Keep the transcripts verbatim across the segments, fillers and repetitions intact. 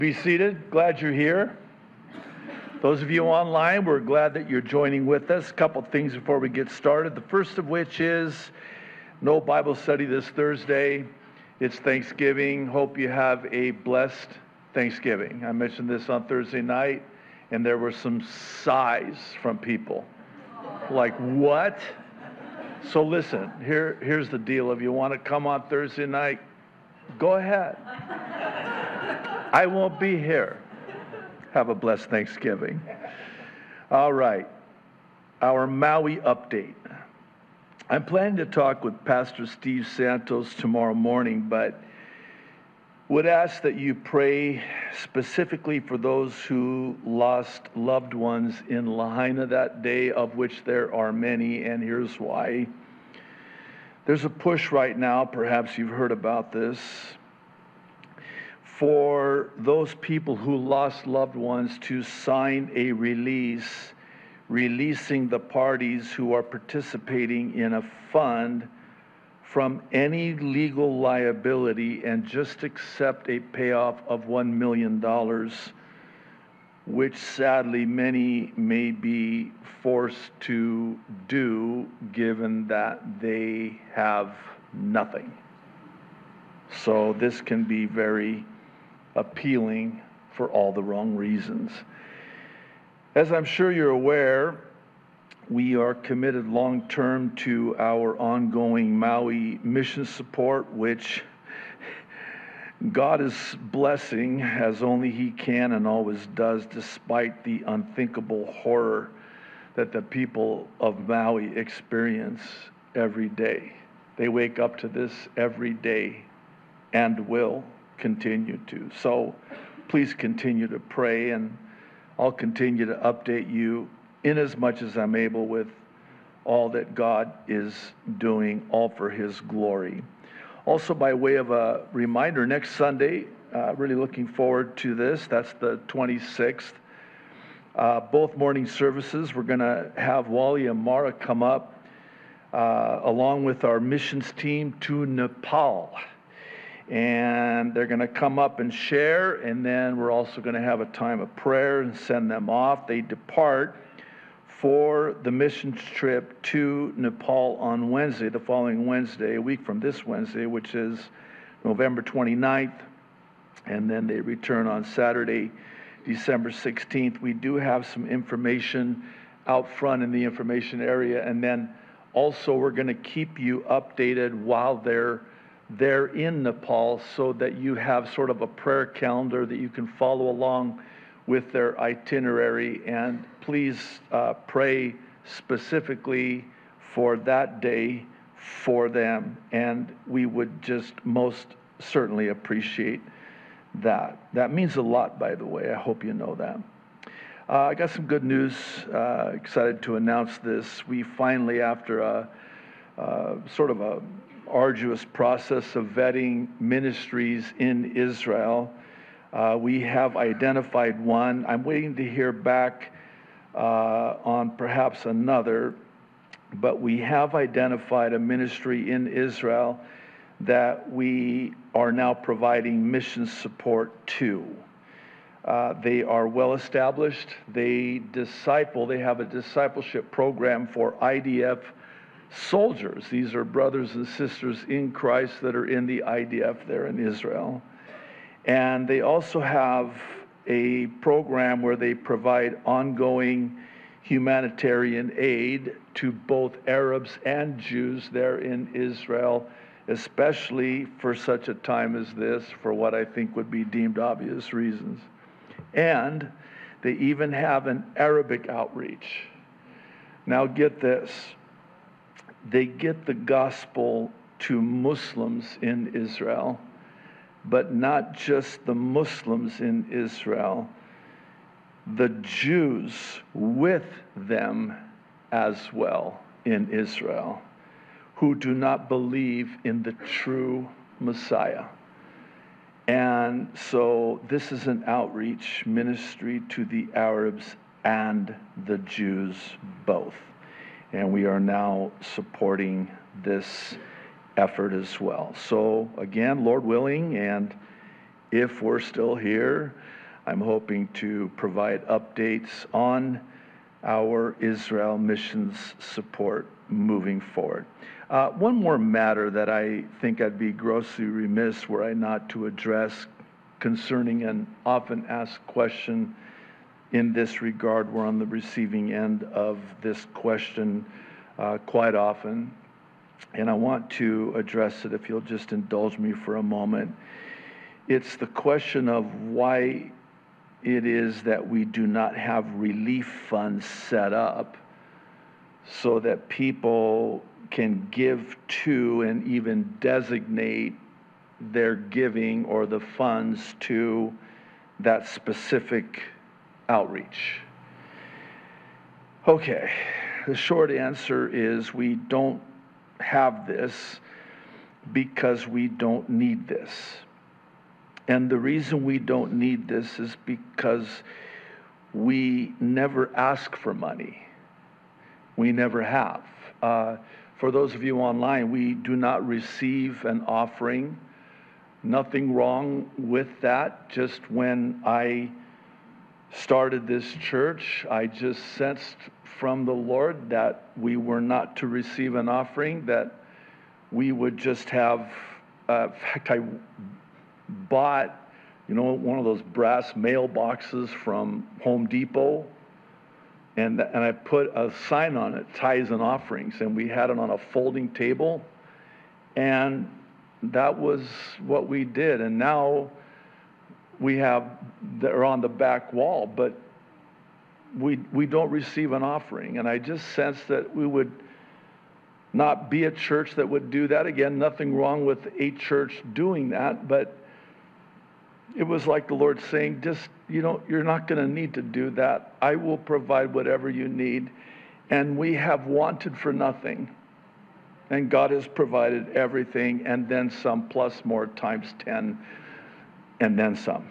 Be seated. Glad you're here. Those of you online, we're glad that you're joining with us. A couple things before we get started. The first of which is no Bible study this Thursday. It's Thanksgiving. Hope you have a blessed Thanksgiving. I mentioned this on Thursday night, and there were some sighs from people. Like, what? So listen, here, here's the deal. If you want to come on Thursday night, go ahead. I won't be here. Have a blessed Thanksgiving. All right. Our Maui update. I'm planning to talk with Pastor Steve Santos tomorrow morning, but would ask that you pray specifically for those who lost loved ones in Lahaina that day, of which there are many, and here's why. There's a push right now, perhaps you've heard about this, for those people who lost loved ones to sign a release, releasing the parties who are participating in a fund from any legal liability and just accept a payoff of one million dollars, which sadly many may be forced to do given that they have nothing. So this can be very appealing for all the wrong reasons. As I'm sure you're aware, we are committed long-term to our ongoing Maui mission support, which God is blessing as only He can and always does, despite the unthinkable horror that the people of Maui experience every day. They wake up to this every day and will continue to. So please continue to pray, and I'll continue to update you in as much as I'm able with all that God is doing, all for His glory. Also, by way of a reminder, next Sunday, uh, really looking forward to this. That's the twenty-sixth. Uh, both morning services, we're going to have Wally and Mara come up uh, along with our missions team to Nepal. And they're going to come up and share, and then we're also going to have a time of prayer and send them off. They depart for the missions trip to Nepal on Wednesday, the following Wednesday, a week from this Wednesday, which is November twenty-ninth, and then they return on Saturday, December sixteenth. We do have some information out front in the information area, and then also we're going to keep you updated while they're they're in Nepal, so that you have sort of a prayer calendar that you can follow along with their itinerary. And please uh, pray specifically for that day for them. And we would just most certainly appreciate that. That means a lot, by the way. I hope you know that. Uh, I got some good news. Uh, excited to announce this. We finally, after a, uh, sort of a arduous process of vetting ministries in Israel, Uh, we have identified one. I'm waiting to hear back uh, on perhaps another, but we have identified a ministry in Israel that we are now providing mission support to. Uh, they are well established. They disciple, they have a discipleship program for I D F soldiers. These are brothers and sisters in Christ that are in the I D F there in Israel. And they also have a program where they provide ongoing humanitarian aid to both Arabs and Jews there in Israel, especially for such a time as this, for what I think would be deemed obvious reasons. And they even have an Arabic outreach. Now get this. They get the gospel to Muslims in Israel, but not just the Muslims in Israel, the Jews with them as well in Israel, who do not believe in the true Messiah. And so this is an outreach ministry to the Arabs and the Jews both. And we are now supporting this effort as well. So again, Lord willing, and if we're still here, I'm hoping to provide updates on our Israel missions support moving forward. Uh, one more matter that I think I'd be grossly remiss were I not to address concerning an often asked question in this regard. We're on the receiving end of this question uh, quite often, and I want to address it if you'll just indulge me for a moment. It's the question of why it is that we do not have relief funds set up so that people can give to and even designate their giving or the funds to that specific outreach. Okay, the short answer is we don't have this because we don't need this. And the reason we don't need this is because we never ask for money. We never have. Uh, for those of you online, we do not receive an offering. Nothing wrong with that. Just when I started this church, I just sensed from the Lord that we were not to receive an offering, that we would just have, uh, in fact, I bought, you know, one of those brass mailboxes from Home Depot, and and I put a sign on it, tithes and offerings, and we had it on a folding table, and that was what we did. And now we have, they're on the back wall, but we we don't receive an offering. And I just sensed that we would not be a church that would do that. Again, nothing wrong with a church doing that, but it was like the Lord saying, just, you know, you're not going to need to do that. I will provide whatever you need. And we have wanted for nothing. And God has provided everything and then some, plus more, times ten, and then some.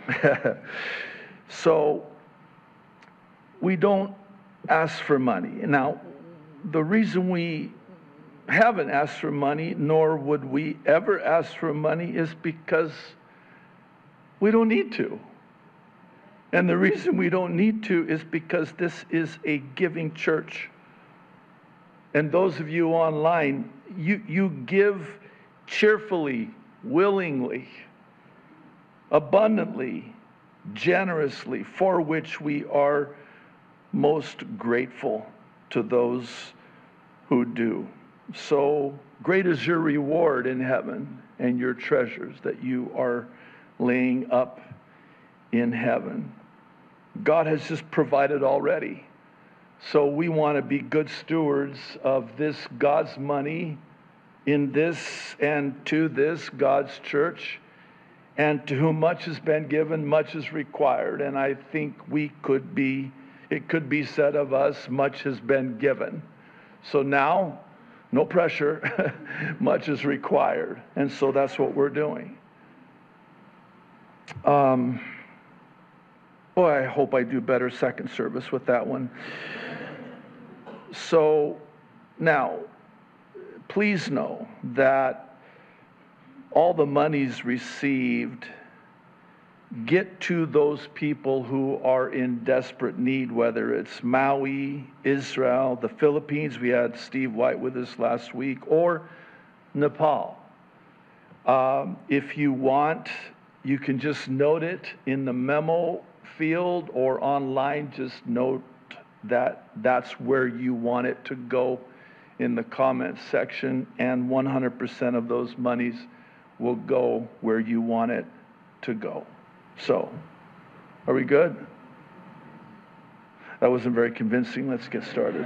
So we don't ask for money. Now, the reason we haven't asked for money, nor would we ever ask for money, is because we don't need to. And the reason we don't need to is because this is a giving church. And those of you online, you, you give cheerfully, willingly, abundantly, generously, for which we are most grateful to those who do. So great is your reward in heaven and your treasures that you are laying up in heaven. God has just provided already. So we want to be good stewards of this God's money in this and to this God's church, and to whom much has been given, much is required. And I think we could be, it could be said of us, much has been given. So now, no pressure, much is required. And so that's what we're doing. Um, boy, I hope I do better second service with that one. So now, please know that all the monies received get to those people who are in desperate need, whether it's Maui, Israel, the Philippines, we had Steve White with us last week, or Nepal. Um, if you want, you can just note it in the memo field or online. Just note that that's where you want it to go in the comments section, and one hundred percent of those monies will go where you want it to go. So, are we good? That wasn't very convincing. Let's get started.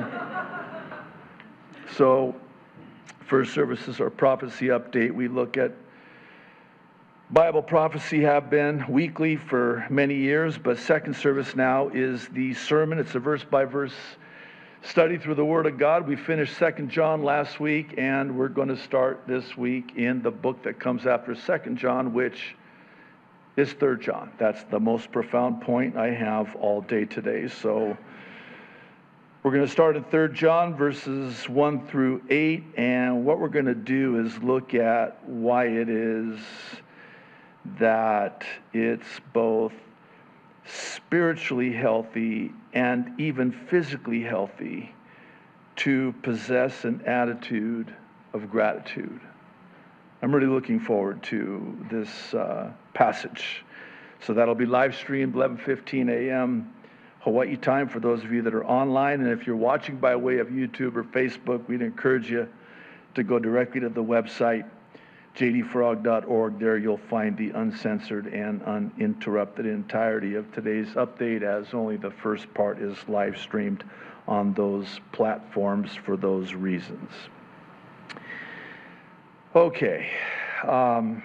So, first service is our prophecy update. We look at Bible prophecy, have been weekly for many years, but second service now is the sermon. It's a verse-by-verse study through the Word of God. We finished Second John last week, and we're going to start this week in the book that comes after Second John, which is Third John. That's the most profound point I have all day today. So we're going to start in Third John, verses one through eight, and what we're going to do is look at why it is that it's both spiritually healthy and even physically healthy to possess an attitude of gratitude. I'm really looking forward to this uh, passage. So that'll be live streamed eleven fifteen a.m. Hawaii time for those of you that are online. And if you're watching by way of YouTube or Facebook, we'd encourage you to go directly to the website, j d frog dot org. There you'll find the uncensored and uninterrupted entirety of today's update, as only the first part is live streamed on those platforms for those reasons. Okay. Um,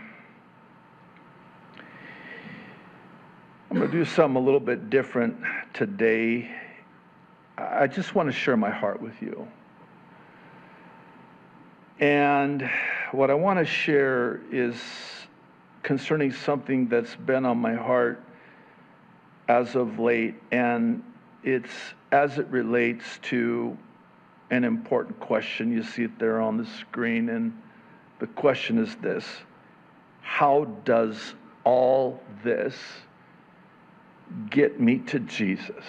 I'm going to do something a little bit different today. I just want to share my heart with you. And what I want to share is concerning something that's been on my heart as of late, and it's as it relates to an important question. You see it there on the screen, and the question is this: how does all this get me to Jesus?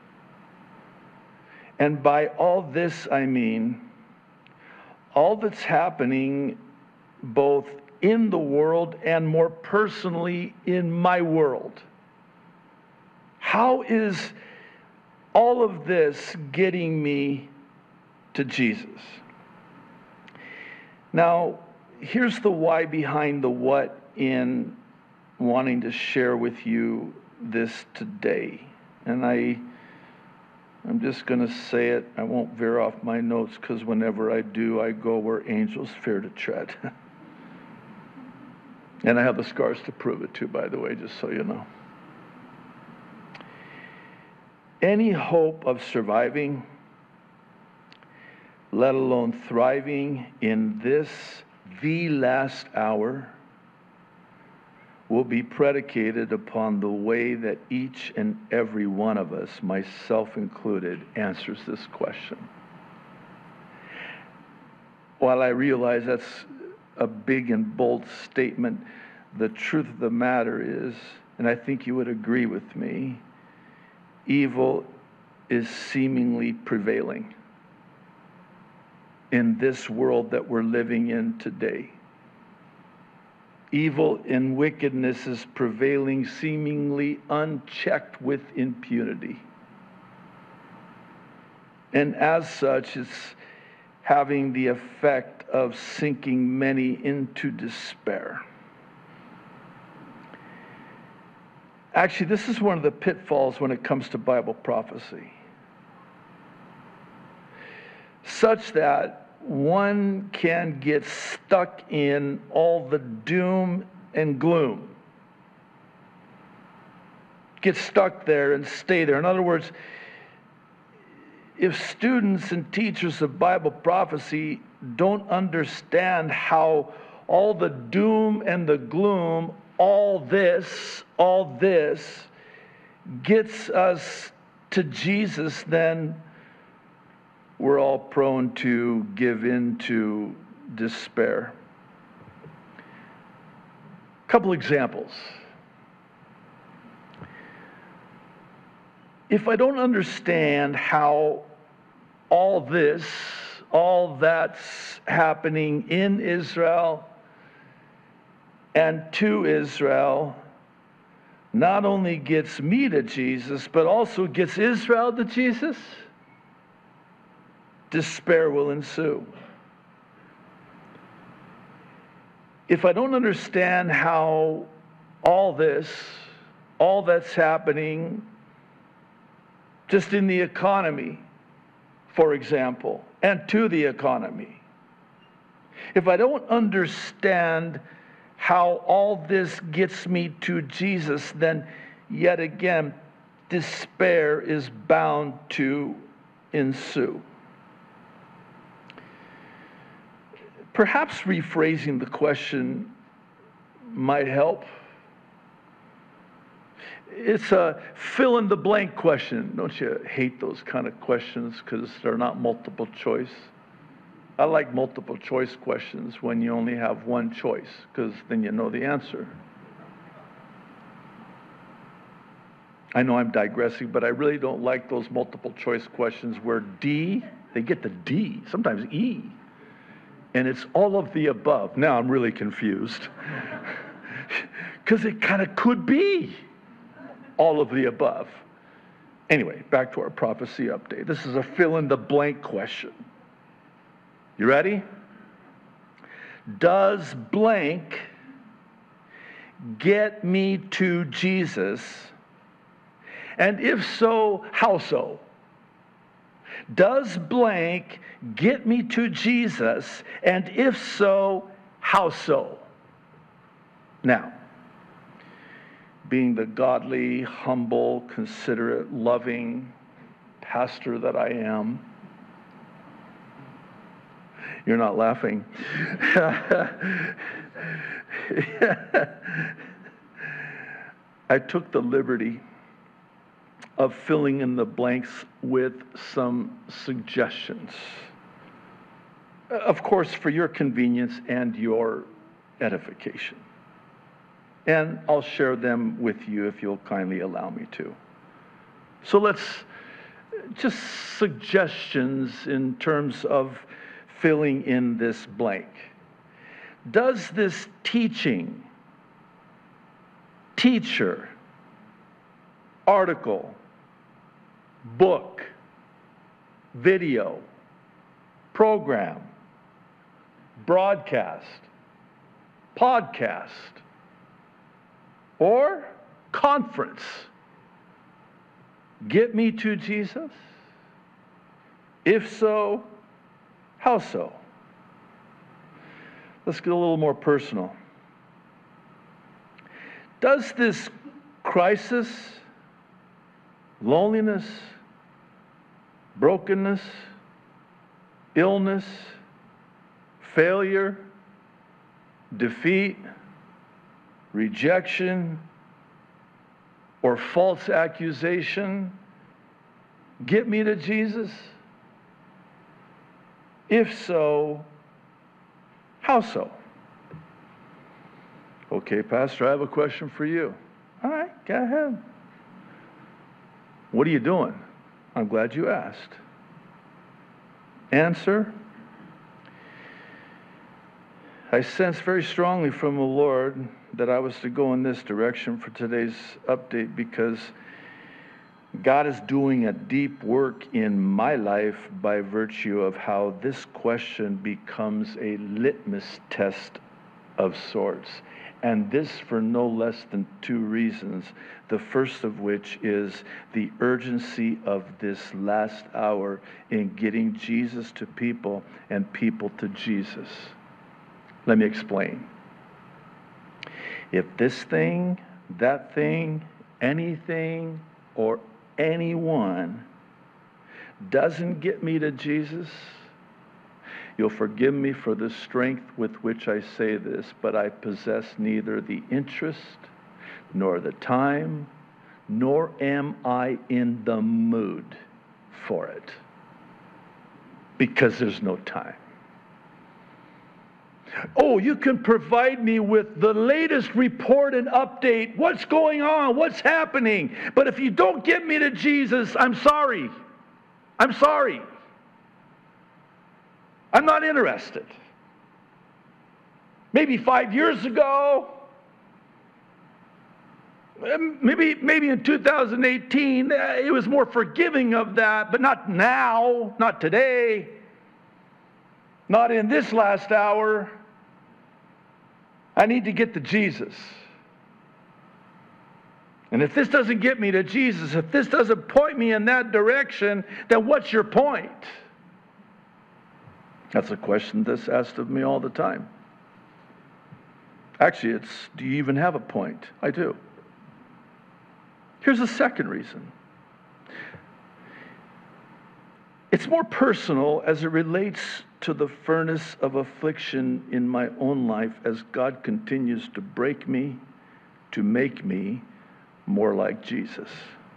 And by all this, I mean all that's happening both in the world and more personally in my world. How is all of this getting me to Jesus? Now, here's the why behind the what in wanting to share with you this today. And I, I'm just going to say it. I won't veer off my notes, because whenever I do, I go where angels fear to tread. And I have the scars to prove it too, by the way, just so you know. Any hope of surviving, let alone thriving in this, the last hour, will be predicated upon the way that each and every one of us, myself included, answers this question. While I realize that's a big and bold statement, the truth of the matter is, and I think you would agree with me, evil is seemingly prevailing in this world that we're living in today. Evil and wickedness is prevailing, seemingly unchecked with impunity. And as such, it's having the effect of sinking many into despair. Actually, this is one of the pitfalls when it comes to Bible prophecy, such that one can get stuck in all the doom and gloom. Get stuck there and stay there. In other words, if students and teachers of Bible prophecy don't understand how all the doom and the gloom, all this, all this gets us to Jesus, then we're all prone to give in to despair. A couple examples. If I don't understand how all this, all that's happening in Israel and to Israel, not only gets me to Jesus, but also gets Israel to Jesus, despair will ensue. If I don't understand how all this, all that's happening just in the economy, for example, and to the economy, if I don't understand how all this gets me to Jesus, then yet again, despair is bound to ensue. Perhaps rephrasing the question might help. It's a fill-in-the-blank question. Don't you hate those kind of questions because they're not multiple choice? I like multiple choice questions when you only have one choice, because then you know the answer. I know I'm digressing, but I really don't like those multiple choice questions where D, they get the D, sometimes E, and it's all of the above. Now I'm really confused because it kind of could be all of the above. Anyway, back to our prophecy update. This is a fill-in-the-blank question. You ready? Does blank get me to Jesus? And if so, how so? Does blank get me to Jesus? And if so, how so? Now, being the godly, humble, considerate, loving pastor that I am, you're not laughing. I took the liberty of filling in the blanks with some suggestions. Of course, for your convenience and your edification. And I'll share them with you if you'll kindly allow me to. So let's, just suggestions in terms of filling in this blank. Does this teaching, teacher, article, book, video, program, broadcast, podcast, or conference get me to Jesus? If so, how so? Let's get a little more personal. Does this crisis, loneliness, brokenness, illness, failure, defeat, rejection, or false accusation get me to Jesus? If so, how so? Okay, Pastor, I have a question for you. All right, go ahead. What are you doing? I'm glad you asked. Answer: I sense very strongly from the Lord that I was to go in this direction for today's update because God is doing a deep work in my life by virtue of how this question becomes a litmus test of sorts. And this for no less than two reasons. The first of which is the urgency of this last hour in getting Jesus to people and people to Jesus. Let me explain. If this thing, that thing, anything, or anyone doesn't get me to Jesus, you'll forgive me for the strength with which I say this, but I possess neither the interest, nor the time, nor am I in the mood for it. Because there's no time. Oh, you can provide me with the latest report and update. What's going on? What's happening? But if you don't get me to Jesus, I'm sorry. I'm sorry. I'm not interested. Maybe five years ago, maybe, maybe in two thousand eighteen, it was more forgiving of that, but not now, not today, not in this last hour. I need to get to Jesus. And if this doesn't get me to Jesus, if this doesn't point me in that direction, then what's your point? That's a question that's asked of me all the time. Actually, it's, do you even have a point? I do. Here's a second reason. It's more personal as it relates to the furnace of affliction in my own life as God continues to break me, to make me more like Jesus.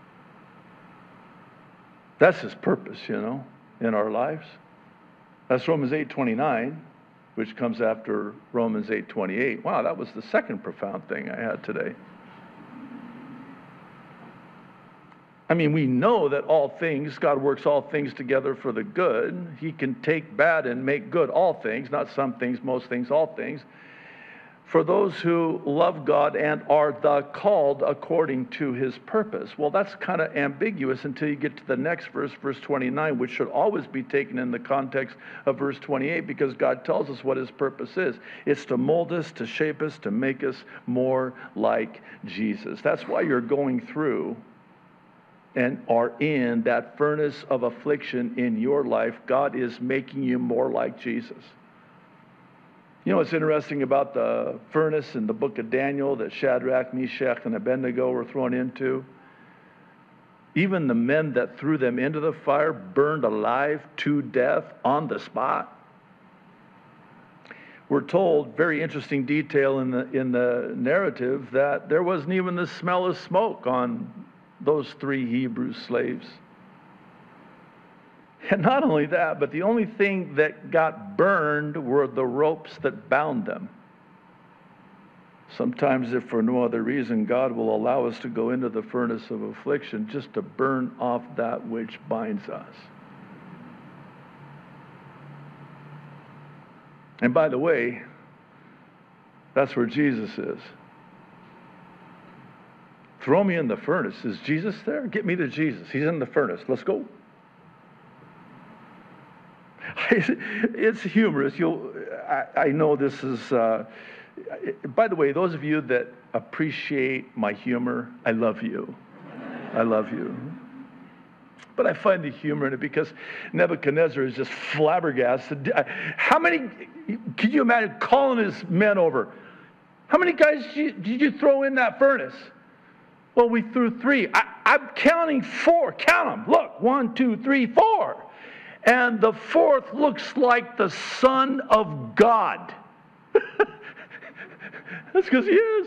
That's His purpose, you know, in our lives. That's Romans eight twenty-nine, which comes after Romans eight twenty-eight. Wow, that was the second profound thing I had today. I mean, we know that all things, God works all things together for the good. He can take bad and make good all things, not some things, most things, all things. For those who love God and are the called according to his purpose. Well, that's kind of ambiguous until you get to the next verse, verse twenty-nine, which should always be taken in the context of verse twenty-eight, because God tells us what his purpose is. It's to mold us, to shape us, to make us more like Jesus. That's why you're going through and are in that furnace of affliction in your life. God is making you more like Jesus. You know what's interesting about the furnace in the book of Daniel that Shadrach, Meshach, and Abednego were thrown into? Even the men that threw them into the fire burned alive to death on the spot. We're told, very interesting detail in the in the narrative, that there wasn't even the smell of smoke on those three Hebrew slaves. And not only that, but the only thing that got burned were the ropes that bound them. Sometimes, if for no other reason, God will allow us to go into the furnace of affliction just to burn off that which binds us. And by the way, that's where Jesus is. Throw me in the furnace. Is Jesus there? Get me to Jesus. He's in the furnace. Let's go. It's humorous. You'll, I, I know this is, uh, by the way, those of you that appreciate my humor, I love you. I love you. But I find the humor in it because Nebuchadnezzar is just flabbergasted. How many, could you imagine calling his men over? How many guys did you, did you throw in that furnace? Well, we threw three. I, I'm counting four. Count them. Look, one, two, three, four. And the fourth looks like the Son of God. That's because he is.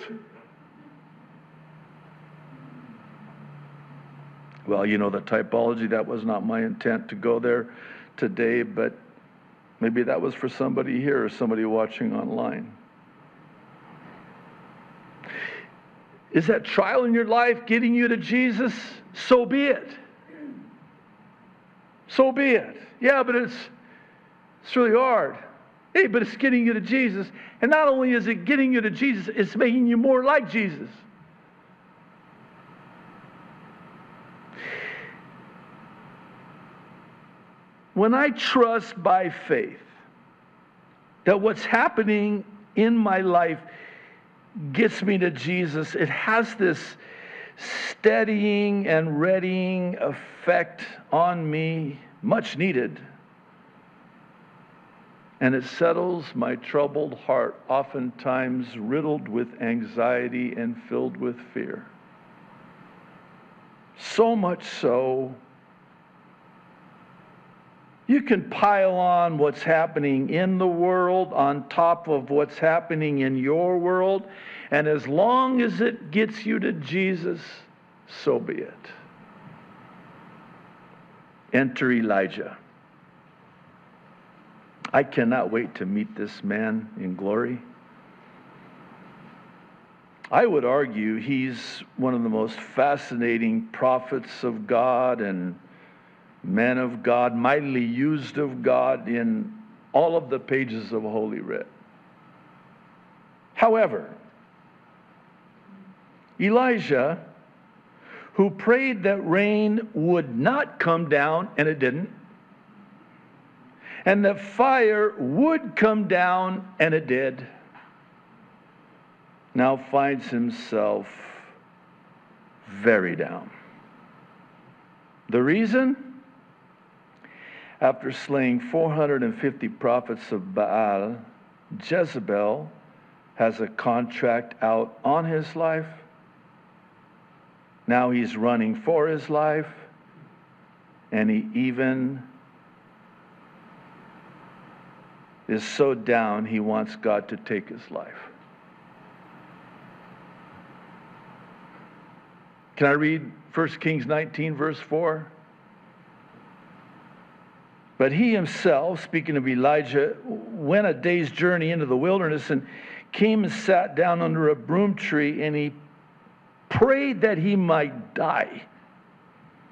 Well, you know the typology. That was not my intent to go there today, but maybe that was for somebody here or somebody watching online. Is that trial in your life getting you to Jesus? So be it. So be it. Yeah, but it's it's really hard. Hey, but it's getting you to Jesus. And not only is it getting you to Jesus, it's making you more like Jesus. When I trust by faith that what's happening in my life gets me to Jesus, it has this steadying and readying effect on me, much needed. And it settles my troubled heart, oftentimes riddled with anxiety and filled with fear. So much so, you can pile on what's happening in the world on top of what's happening in your world, and as long as it gets you to Jesus, so be it. Enter Elijah. I cannot wait to meet this man in glory. I would argue he's one of the most fascinating prophets of God and men of God, mightily used of God in all of the pages of Holy Writ. However, Elijah, who prayed that rain would not come down, and it didn't, and that fire would come down, and it did, now finds himself very down. The reason? After slaying four hundred fifty prophets of Baal, Jezebel has a contract out on his life. Now he's running for his life, and he even is so down he wants God to take his life. Can I read First Kings nineteen, verse four? But he himself, speaking of Elijah, went a day's journey into the wilderness and came and sat down under a broom tree, and he prayed that he might die.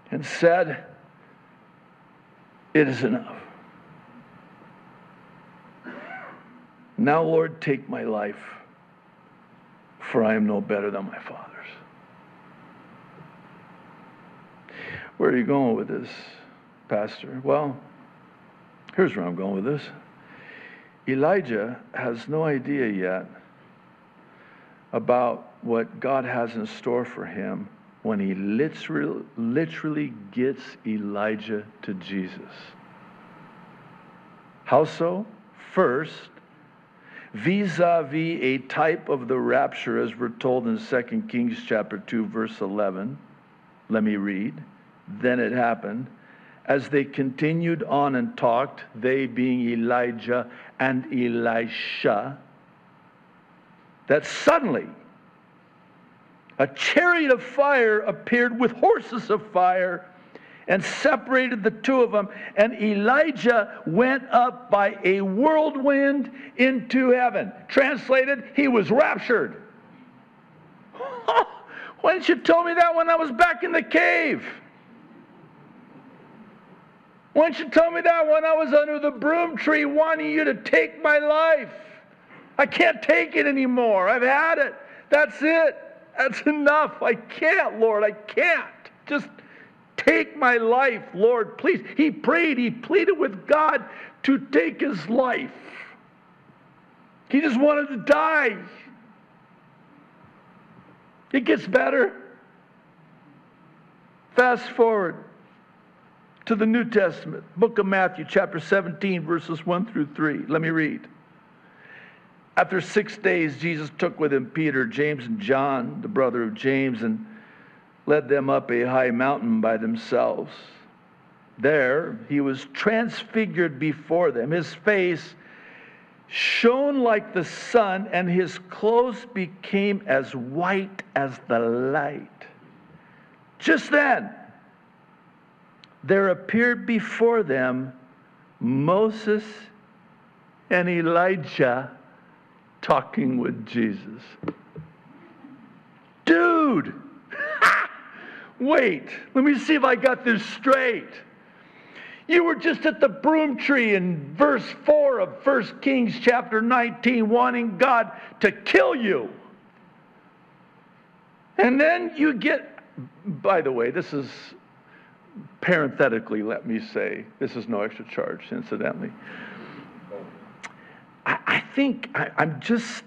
and said, "It is enough. Now, Lord, take my life, for I am no better than my father's." Where are you going with this, Pastor? Well, here's where I'm going with this. Elijah has no idea yet about what God has in store for him when he literally, literally gets Elijah to Jesus. How so? First, vis-a-vis a type of the rapture, as we're told in Second Kings chapter two, verse eleven. Let me read. Then it happened, as they continued on and talked, they being Elijah and Elisha, that suddenly a chariot of fire appeared with horses of fire and separated the two of them, and Elijah went up by a whirlwind into heaven. Translated, he was raptured. Why didn't you tell me that when I was back in the cave? Why didn't you tell me that when I was under the broom tree wanting you to take my life? I can't take it anymore. I've had it. That's it. That's enough. I can't, Lord. I can't. Just take my life, Lord, please. He prayed. He pleaded with God to take his life. He just wanted to die. It gets better. Fast forward to the New Testament, book of Matthew, chapter seventeen, verses one through three. Let me read. After six days, Jesus took with him Peter, James, and John, the brother of James, and led them up a high mountain by themselves. There he was transfigured before them. His face shone like the sun, and his clothes became as white as the light. Just then, there appeared before them Moses and Elijah talking with Jesus. Dude! Wait, let me see if I got this straight. You were just at the broom tree in verse four of First Kings chapter nineteen, wanting God to kill you. And then you get, by the way, this is parenthetically, let me say, this is no extra charge, incidentally. I, I think, I, I'm just,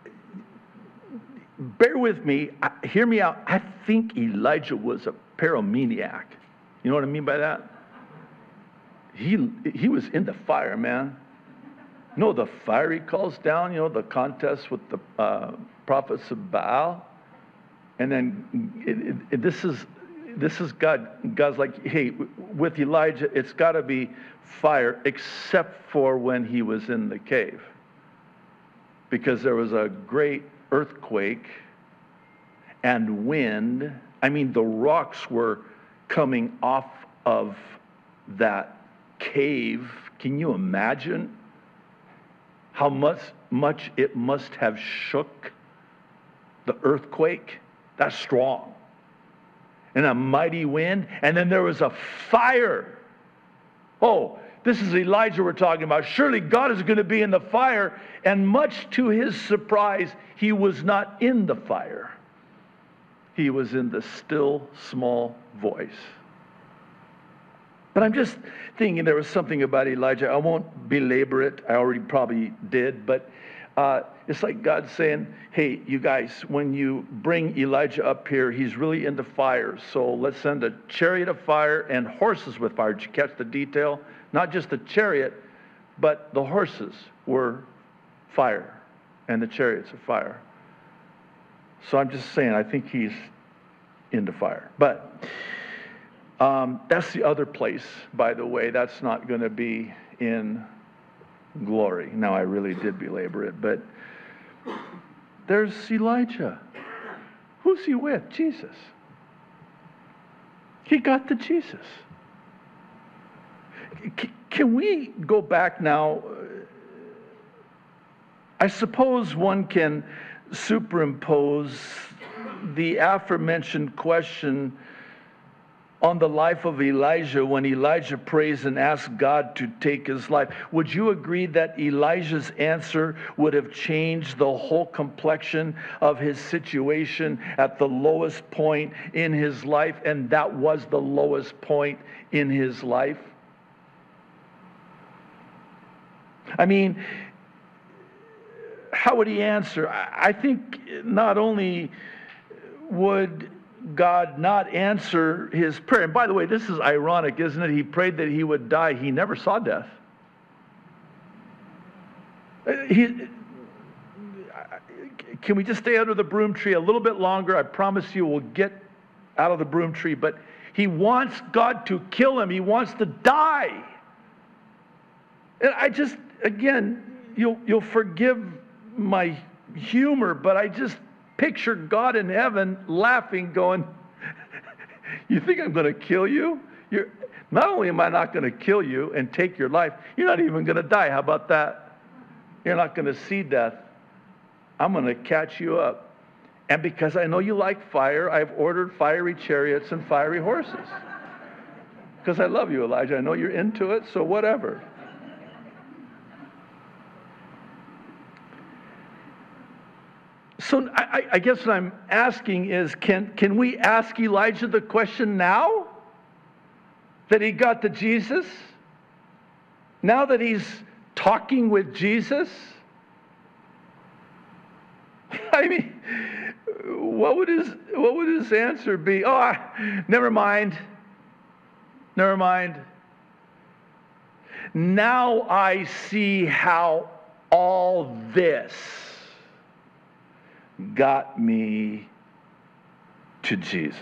bear with me, I, hear me out. I think Elijah was a pyromaniac. You know what I mean by that? He he was in the fire, man. You know the fire he calls down, you know, the contest with the uh, prophets of Baal? And then it, it, it, this is this is God. God's like, hey, with Elijah, it's got to be fire, except for when he was in the cave. Because there was a great earthquake and wind. I mean, the rocks were coming off of that cave. Can you imagine how much much it must have shook the earthquake? That's strong. And a mighty wind, and then there was a fire. Oh, this is Elijah we're talking about. Surely God is going to be in the fire, and much to his surprise, he was not in the fire. He was in the still small voice. But I'm just thinking there was something about Elijah. I won't belabor it. I already probably did. But uh, it's like God saying, hey, you guys, when you bring Elijah up here, he's really into fire. So let's send a chariot of fire and horses with fire. Did you catch the detail? Not just the chariot, but the horses were fire and the chariots of fire. So I'm just saying, I think he's into fire. But Um, that's the other place, by the way. That's not going to be in glory. Now, I really did belabor it, but there's Elijah. Who's he with? Jesus. He got to Jesus. C- can we go back now? I suppose one can superimpose the aforementioned question on the life of Elijah when Elijah prays and asks God to take his life. Would you agree that Elijah's answer would have changed the whole complexion of his situation at the lowest point in his life, and that was the lowest point in his life? I mean, how would he answer? I think not only would God not answer his prayer. And by the way, this is ironic, isn't it? He prayed that he would die. He never saw death. He, can we just stay under the broom tree a little bit longer? I promise you we'll get out of the broom tree. But he wants God to kill him. He wants to die. And I just, again, you'll, you'll forgive my humor, but I just picture God in heaven laughing, going, you think I'm going to kill you? You're, not only am I not going to kill you and take your life, you're not even going to die. How about that? You're not going to see death. I'm going to catch you up. And because I know you like fire, I've ordered fiery chariots and fiery horses. Because I love you, Elijah. I know you're into it, so whatever. So I, I guess what I'm asking is, can, can we ask Elijah the question now that he got to Jesus? Now that he's talking with Jesus? I mean, what would his, what would his answer be? Oh, I, never mind. Never mind. Now I see how all this got me to Jesus.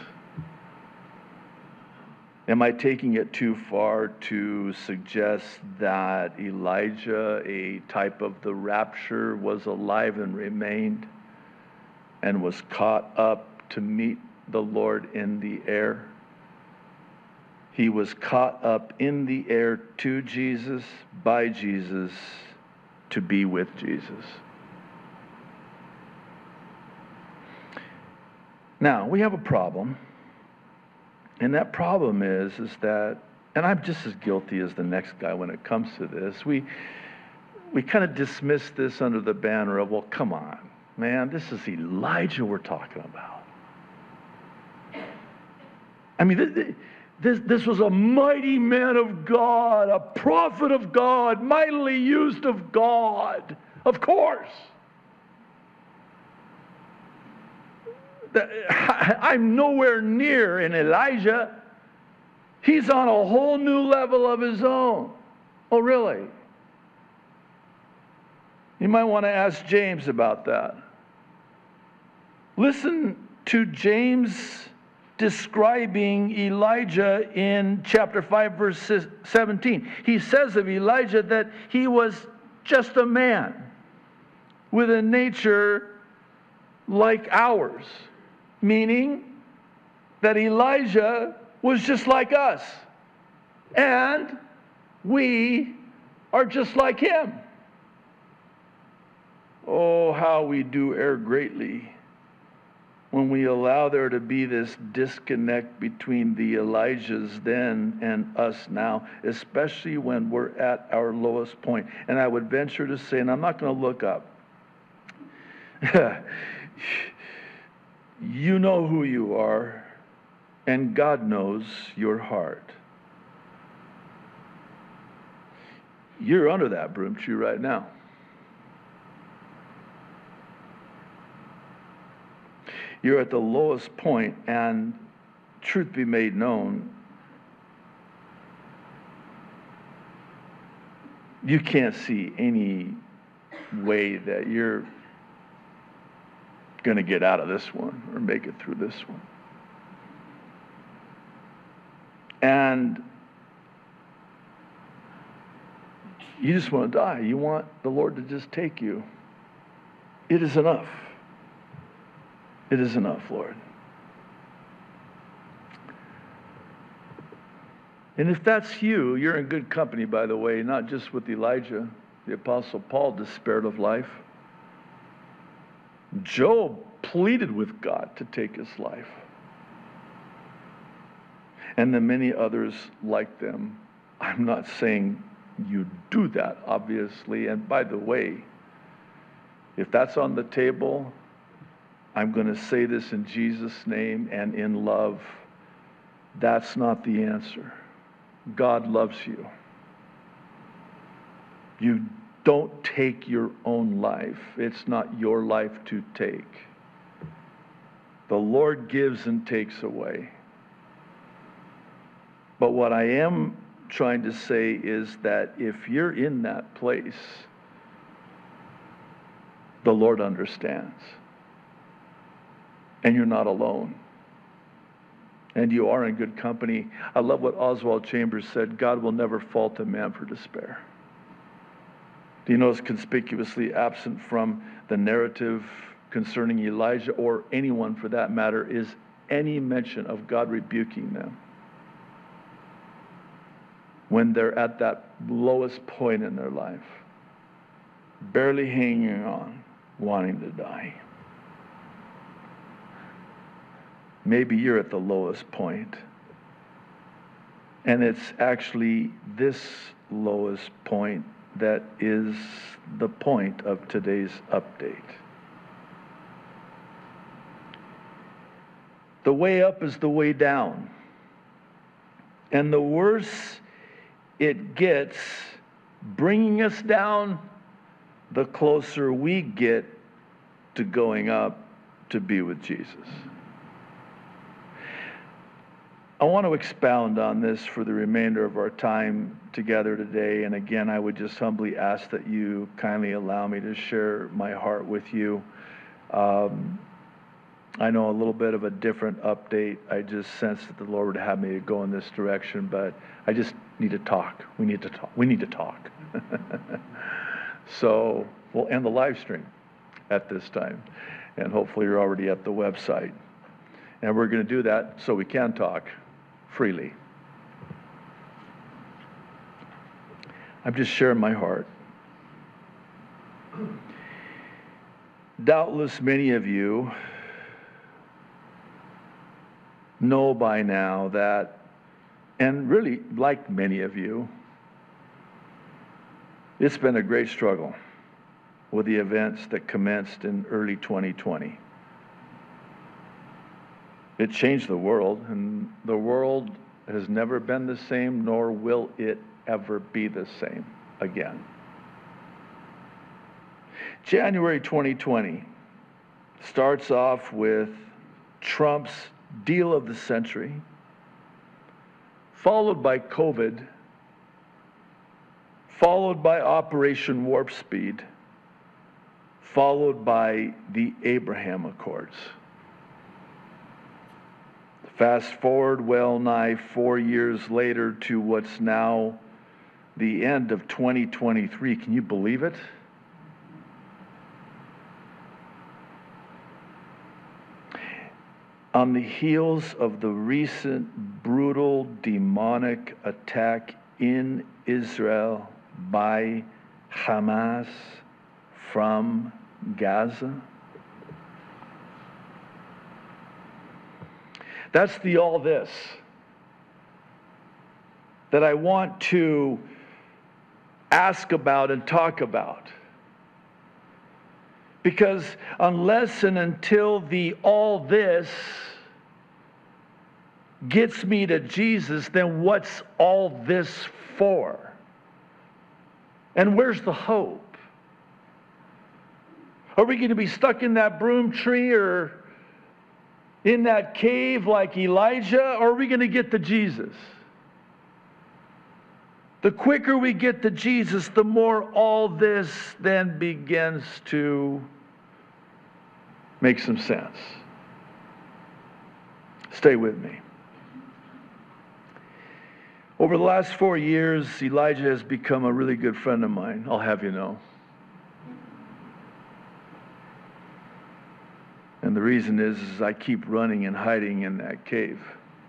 Am I taking it too far to suggest that Elijah, a type of the rapture, was alive and remained and was caught up to meet the Lord in the air? He was caught up in the air to Jesus, by Jesus, to be with Jesus. Now, we have a problem, and that problem is, is that, and I'm just as guilty as the next guy when it comes to this, we, we kind of dismiss this under the banner of, well, come on, man, this is Elijah we're talking about. I mean, this, this was a mighty man of God, a prophet of God, mightily used of God, of course. I'm nowhere near an Elijah. He's on a whole new level of his own. Oh, really? You might want to ask James about that. Listen to James describing Elijah in chapter five, verse seventeen. He says of Elijah that he was just a man with a nature like ours. Meaning that Elijah was just like us. And we are just like him. Oh, how we do err greatly when we allow there to be this disconnect between the Elijahs then and us now, especially when we're at our lowest point. And I would venture to say, and I'm not going to look up, you know who you are, and God knows your heart. You're under that broom tree right now. You're at the lowest point, and truth be made known, you can't see any way that you're going to get out of this one or make it through this one. And you just want to die. You want the Lord to just take you. It is enough. It is enough, Lord. And if that's you, you're in good company, by the way, not just with Elijah. The Apostle Paul despaired of life. Job pleaded with God to take his life. and the many others like them. I'm not saying you do that, obviously. And by the way, if that's on the table, I'm going to say this in Jesus' name and in love. That's not the answer. God loves you. You don't take your own life. It's not your life to take. The Lord gives and takes away. But what I am trying to say is that if you're in that place, the Lord understands. And you're not alone. And you are in good company. I love what Oswald Chambers said, God will never fault a man for despair. Do you notice conspicuously absent from the narrative concerning Elijah, or anyone for that matter, is any mention of God rebuking them when they're at that lowest point in their life, barely hanging on, wanting to die. Maybe you're at the lowest point, and it's actually this lowest point that is the point of today's update. The way up is the way down. And the worse it gets bringing us down, the closer we get to going up to be with Jesus. I want to expound on this for the remainder of our time together today. And again, I would just humbly ask that you kindly allow me to share my heart with you. Um, I know a little bit of a different update. I just sense that the Lord would have me to go in this direction, but I just need to talk. We need to talk. We need to talk. So we'll end the live stream at this time. And hopefully you're already at the website. And we're going to do that so we can talk freely. I'm just sharing my heart. Doubtless many of you know by now that, and really like many of you, it's been a great struggle with the events that commenced in early twenty twenty. It changed the world, and the world has never been the same, nor will it ever be the same again. January twenty twenty starts off with Trump's deal of the century, followed by COVID, followed by Operation Warp Speed, followed by the Abraham Accords. Fast forward well nigh four years later to what's now the end of twenty twenty-three. Can you believe it? On the heels of the recent brutal demonic attack in Israel by Hamas from Gaza. That's the all this that I want to ask about and talk about. Because unless and until the all this gets me to Jesus, then what's all this for? And where's the hope? Are we going to be stuck in that broom tree or in that cave like Elijah, or are we going to get to Jesus? The quicker we get to Jesus, the more all this then begins to make some sense. Stay with me. Over the last four years, Elijah has become a really good friend of mine, I'll have you know. And the reason is, is I keep running and hiding in that cave.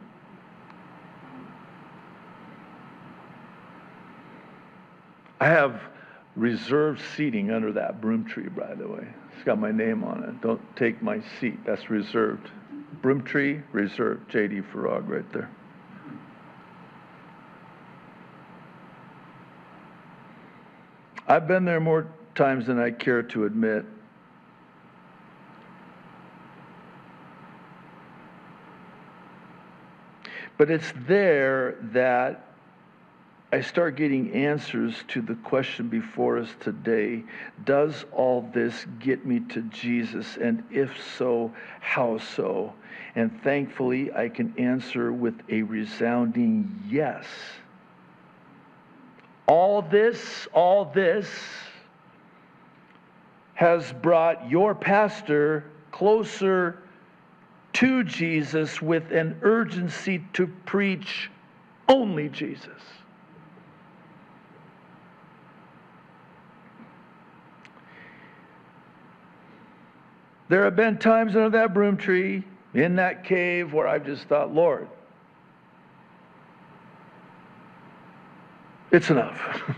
I have reserved seating under that broom tree, by the way. It's got my name on it. Don't take my seat. That's reserved. Broom tree, reserved. J D Farag right there. I've been there more times than I care to admit. But it's there that I start getting answers to the question before us today. Does all this get me to Jesus? And if so, how so? And thankfully, I can answer with a resounding yes. All this, all this has brought your pastor closer to Jesus with an urgency to preach only Jesus. There have been times under that broom tree, in that cave, where I've just thought, Lord, it's enough.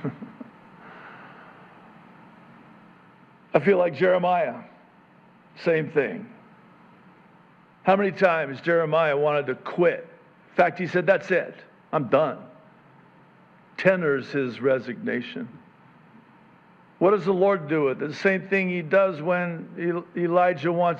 I feel like Jeremiah, same thing. How many times Jeremiah wanted to quit? In fact, he said, that's it, I'm done. Tenders his resignation. What does the Lord do with it? The same thing he does when Elijah wants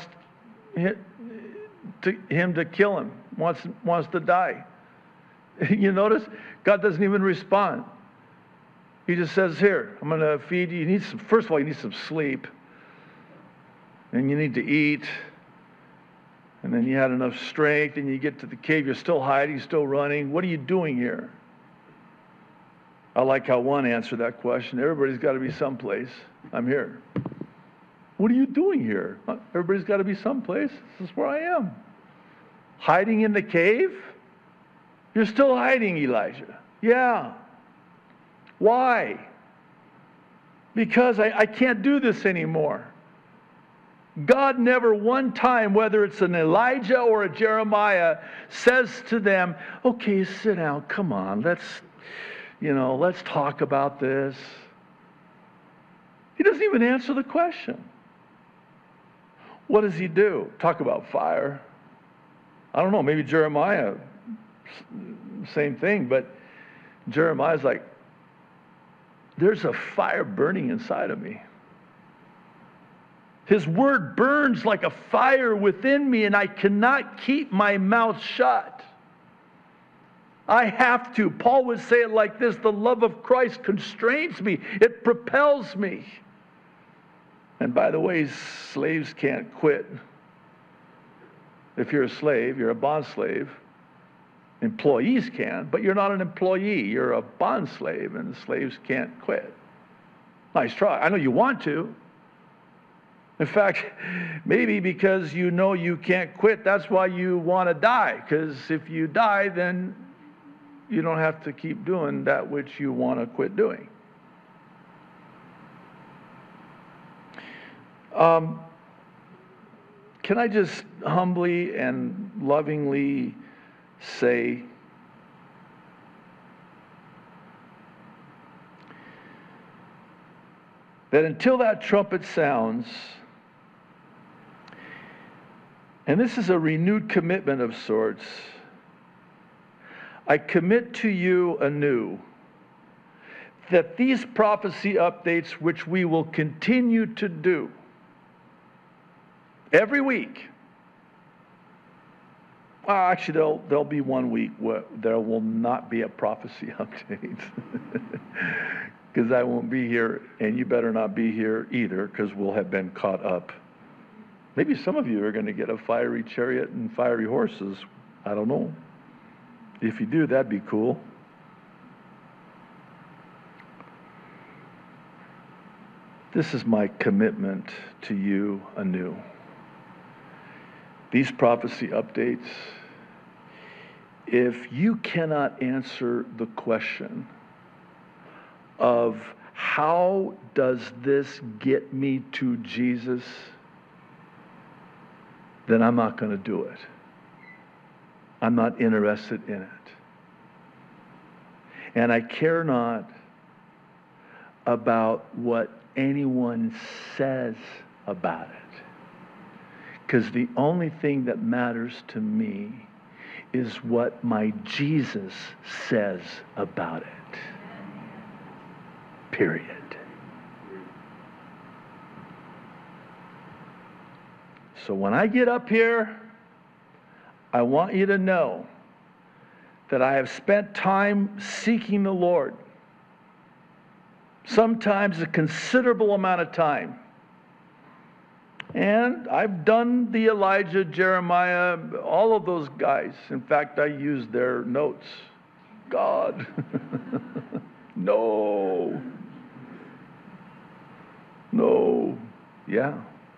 him to kill him, wants, wants to die. You notice? God doesn't even respond. He just says, here, I'm going to feed you. You need some, first of all, you need some sleep. And you need to eat. And then you had enough strength, and you get to the cave, you're still hiding, still running. What are you doing here? I like how one answered that question. Everybody's got to be someplace. I'm here. What are you doing here? Everybody's got to be someplace. This is where I am. Hiding in the cave? You're still hiding, Elijah. Yeah. Why? Because I, I can't do this anymore. God never one time, whether it's an Elijah or a Jeremiah, says to them, okay, sit down, come on, let's, you know, let's talk about this. He doesn't even answer the question. What does he do? Talk about fire. I don't know, maybe Jeremiah, same thing, but Jeremiah's like, there's a fire burning inside of me. His word burns like a fire within me, and I cannot keep my mouth shut. I have to. Paul would say it like this: the love of Christ constrains me. It propels me. And by the way, slaves can't quit. If you're a slave, you're a bond slave. Employees can, but you're not an employee. You're a bond slave, and slaves can't quit. Nice try. I know you want to. In fact, maybe because you know you can't quit, that's why you want to die. Because if you die, then you don't have to keep doing that which you want to quit doing. Um, can I just humbly and lovingly say, that until that trumpet sounds, and this is a renewed commitment of sorts, I commit to you anew that these prophecy updates, which we will continue to do every week, well, actually, there'll, there'll be one week where there will not be a prophecy update because I won't be here, and you better not be here either, because we'll have been caught up. Maybe some of you are going to get a fiery chariot and fiery horses. I don't know. If you do, that'd be cool. This is my commitment to you anew. These prophecy updates, if you cannot answer the question of how does this get me to Jesus, then I'm not going to do it. I'm not interested in it. And I care not about what anyone says about it. Because the only thing that matters to me is what my Jesus says about it. Period. So when I get up here, I want you to know that I have spent time seeking the Lord. Sometimes a considerable amount of time. And I've done the Elijah, Jeremiah, all of those guys. In fact, I used their notes. God, no, no, yeah.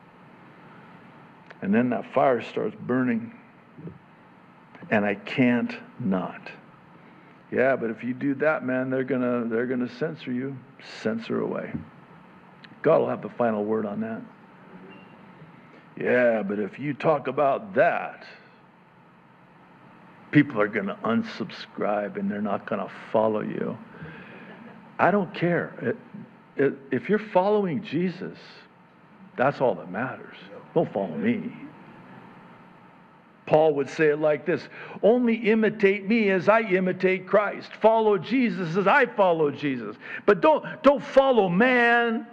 And then that fire starts burning. And I can't not. Yeah, but if you do that, man, they're gonna they're gonna censor you. Censor away. God will have the final word on that. Yeah, but if you talk about that, people are gonna unsubscribe and they're not gonna follow you. I don't care. It, it, if you're following Jesus, that's all that matters. Don't follow me. Paul would say it like this: only imitate me as I imitate Christ. Follow Jesus as I follow Jesus. But don't, don't follow man.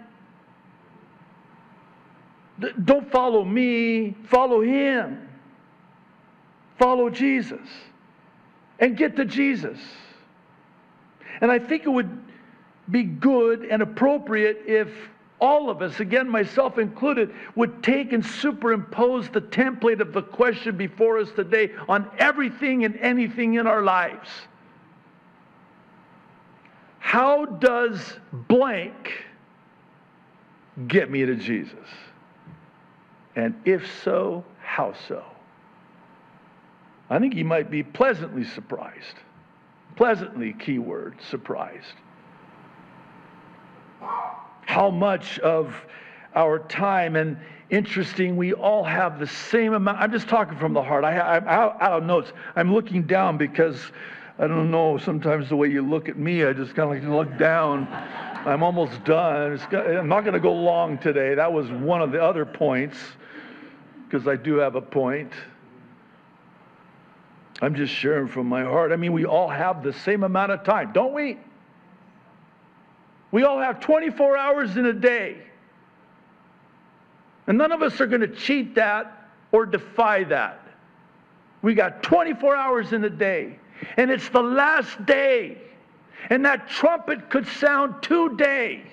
D- don't follow me. Follow him. Follow Jesus. And get to Jesus. And I think it would be good and appropriate if all of us, again myself included, would take and superimpose the template of the question before us today on everything and anything in our lives. How does blank get me to Jesus? And if so, how so? I think you might be pleasantly surprised. Pleasantly, keyword, surprised. How much of our time, and interesting, we all have the same amount. I'm just talking from the heart. I, I'm out, out of notes. I'm looking down because I don't know, sometimes the way you look at me, I just kind of like to look down. I'm almost done. It's, I'm not going to go long today. That was one of the other points, because I do have a point. I'm just sharing from my heart. I mean, we all have the same amount of time, don't we? We all have twenty-four hours in a day. And none of us are going to cheat that or defy that. We got twenty-four hours in a day. And it's the last day. And that trumpet could sound today.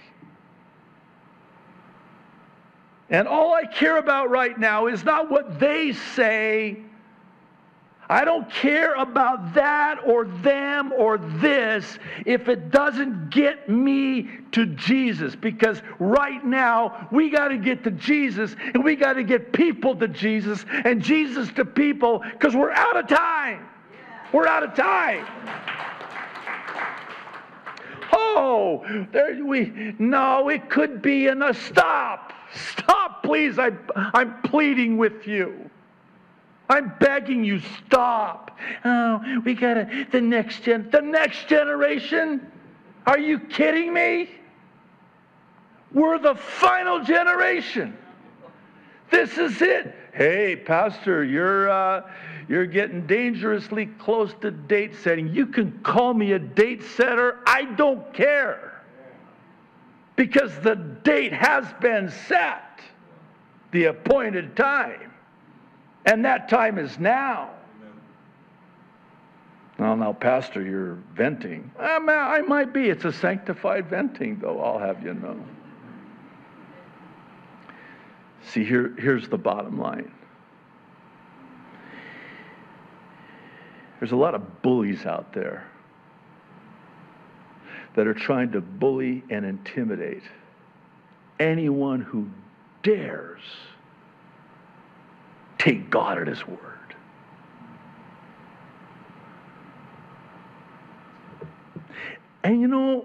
And all I care about right now is not what they say. I don't care about that or them or this if it doesn't get me to Jesus. Because right now, we got to get to Jesus, and we got to get people to Jesus and Jesus to people, because we're out of time. We're out of time. Oh, there we, no, it could be in a stop. Stop, please. I, I'm pleading with you. I'm begging you, stop. Oh, we gotta, the next gen, the next generation? Are you kidding me? We're the final generation. This is it. Hey, Pastor, you're uh, you're getting dangerously close to date setting. You can call me a date setter. I don't care. Because the date has been set. The appointed time. And that time is now. Well, now, Pastor, you're venting. I, I might be. It's a sanctified venting, though, I'll have you know. See, here, here's the bottom line. There's a lot of bullies out there that are trying to bully and intimidate anyone who dares take God at His word. And you know,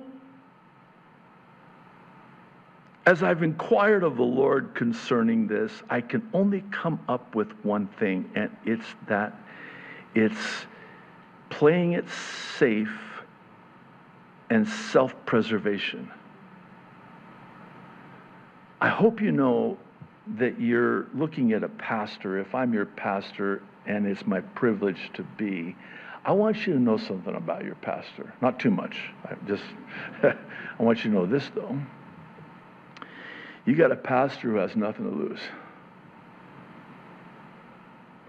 as I've inquired of the Lord concerning this, I can only come up with one thing, and it's that it's playing it safe and self-preservation. I hope you know that you're looking at a pastor. If I'm your pastor, and it's my privilege to be, I want you to know something about your pastor. Not too much. I just, I want you to know this, though. You got a pastor who has nothing to lose.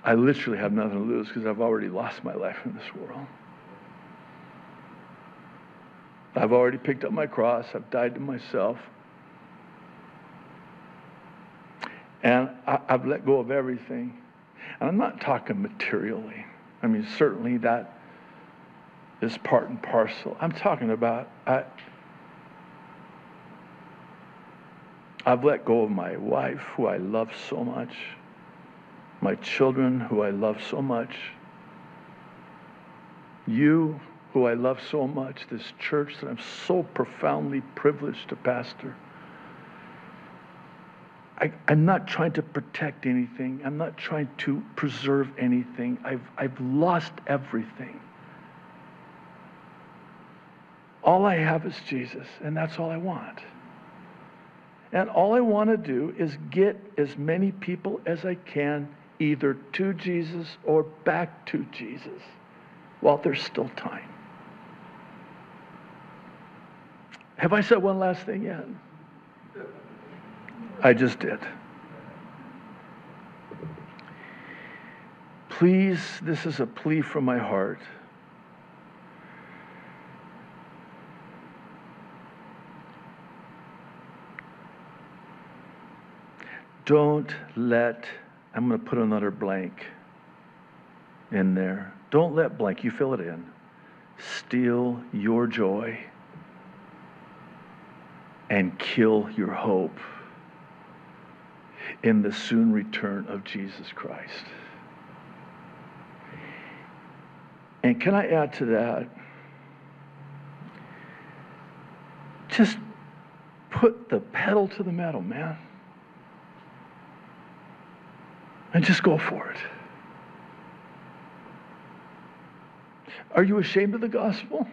I literally have nothing to lose because I've already lost my life in this world. I've already picked up my cross. I've died to myself. And I, I've let go of everything. And I'm not talking materially. I mean, certainly that is part and parcel. I'm talking about, I, I've let go of my wife, who I love so much, my children, who I love so much, you, who I love so much, this church that I'm so profoundly privileged to pastor. I, I'm not trying to protect anything. I'm not trying to preserve anything. I've, I've lost everything. All I have is Jesus, and that's all I want. And all I want to do is get as many people as I can either to Jesus or back to Jesus while there's still time. Have I said one last thing yet? I just did. Please, this is a plea from my heart. Don't let, I'm going to put another blank in there. Don't let blank, you fill it in, steal your joy and kill your hope in the soon return of Jesus Christ. And can I add to that? Just put the pedal to the metal, man. And just go for it. Are you ashamed of the gospel?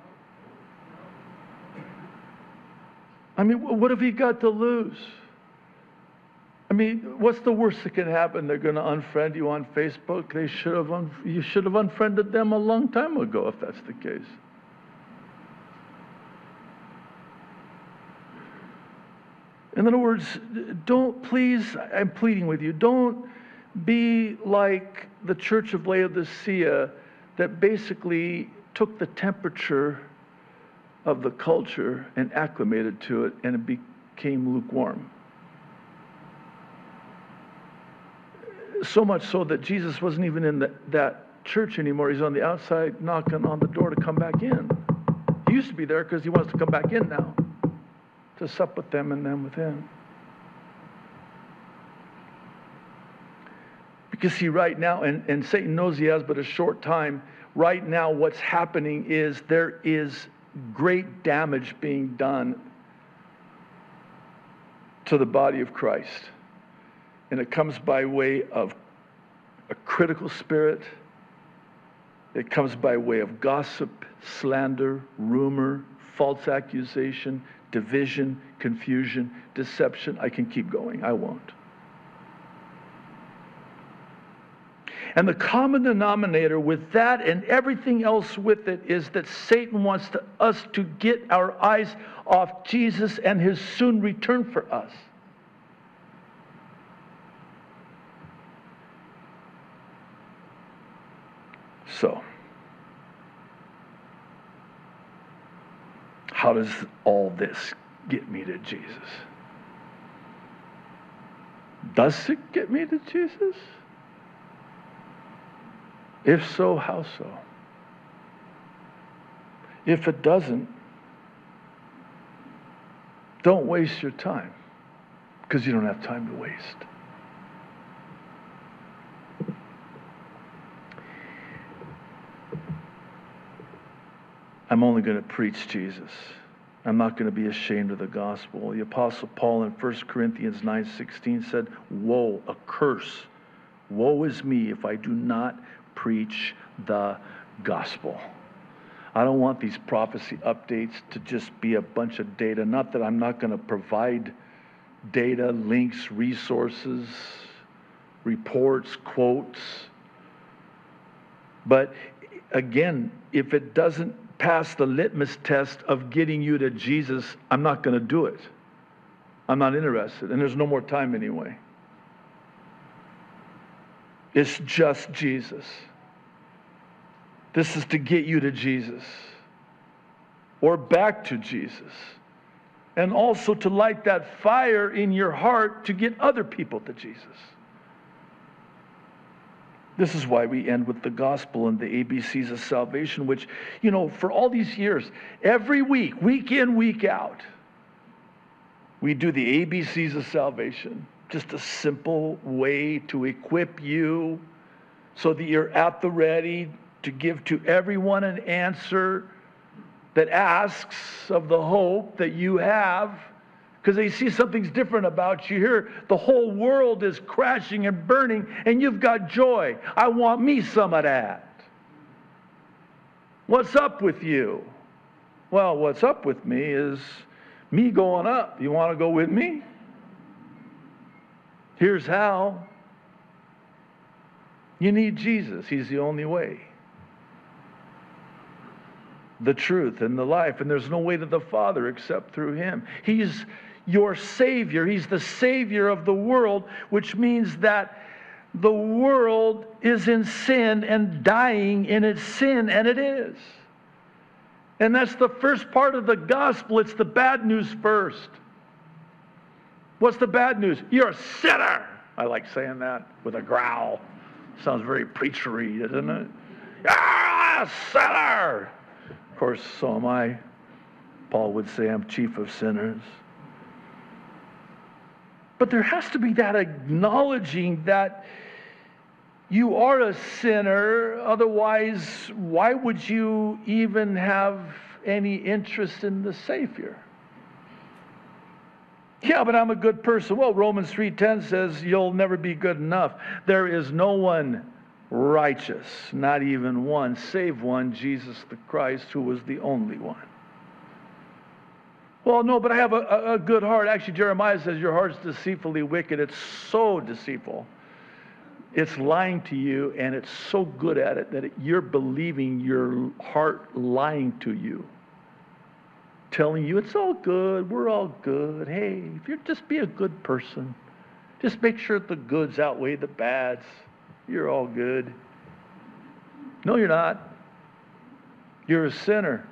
I mean, what have you got to lose? I mean, what's the worst that can happen? They're going to unfriend you on Facebook. They should have un- you should have unfriended them a long time ago if that's the case. In other words, don't, please, I'm pleading with you, don't be like the Church of Laodicea that basically took the temperature of the culture and acclimated to it, and it became lukewarm. So much so that Jesus wasn't even in the, that church anymore. He's on the outside knocking on the door to come back in. He used to be there because he wants to come back in now to sup with them and them with him. Because see, right now, and, and Satan knows he has but a short time, right now what's happening is there is great damage being done to the body of Christ. And it comes by way of a critical spirit. It comes by way of gossip, slander, rumor, false accusation, division, confusion, deception. I can keep going. I won't. And the common denominator with that and everything else with it is that Satan wants to, us to get our eyes off Jesus and his soon return for us. So, how does all this get me to Jesus? Does it get me to Jesus? If so, how so? If it doesn't, don't waste your time, because you don't have time to waste. I'm only going to preach Jesus. I'm not going to be ashamed of the gospel. The Apostle Paul in First Corinthians nine sixteen said, woe, a curse. Woe is me if I do not preach the gospel. I don't want these prophecy updates to just be a bunch of data. Not that I'm not going to provide data, links, resources, reports, quotes. But again, if it doesn't pass the litmus test of getting you to Jesus, I'm not going to do it. I'm not interested, and there's no more time anyway. It's just Jesus. This is to get you to Jesus or back to Jesus. And also to light that fire in your heart to get other people to Jesus. This is why we end with the gospel and the A B Cs of salvation, which, you know, for all these years, every week, week in, week out, we do the A B Cs of salvation. Just a simple way to equip you so that you're at the ready to give to everyone an answer that asks of the hope that you have, because they see something's different about you. Here, the whole world is crashing and burning, and you've got joy. I want me some of that. What's up with you? Well, what's up with me is me going up. You want to go with me? Here's how. You need Jesus. He's the only way, the truth, and the life. And there's no way to the Father except through Him. He's your Savior. He's the Savior of the world, which means that the world is in sin and dying in its sin, and it is. And that's the first part of the gospel. It's the bad news first. What's the bad news? You're a sinner. I like saying that with a growl. Sounds very preachery, doesn't it? You're a sinner. Of course, so am I. Paul would say I'm chief of sinners. But there has to be that acknowledging that you are a sinner. Otherwise, why would you even have any interest in the Savior? Yeah, but I'm a good person. Well, Romans three ten says you'll never be good enough. There is no one righteous, not even one, save one, Jesus the Christ, who was the only one. Well, no, but I have a, a, a good heart. Actually, Jeremiah says your heart's deceitfully wicked. It's so deceitful. It's lying to you, and it's so good at it that it, you're believing your heart lying to you, telling you it's all good, we're all good. Hey, if you just be a good person, just make sure the goods outweigh the bads. You're all good. No, you're not. You're a sinner.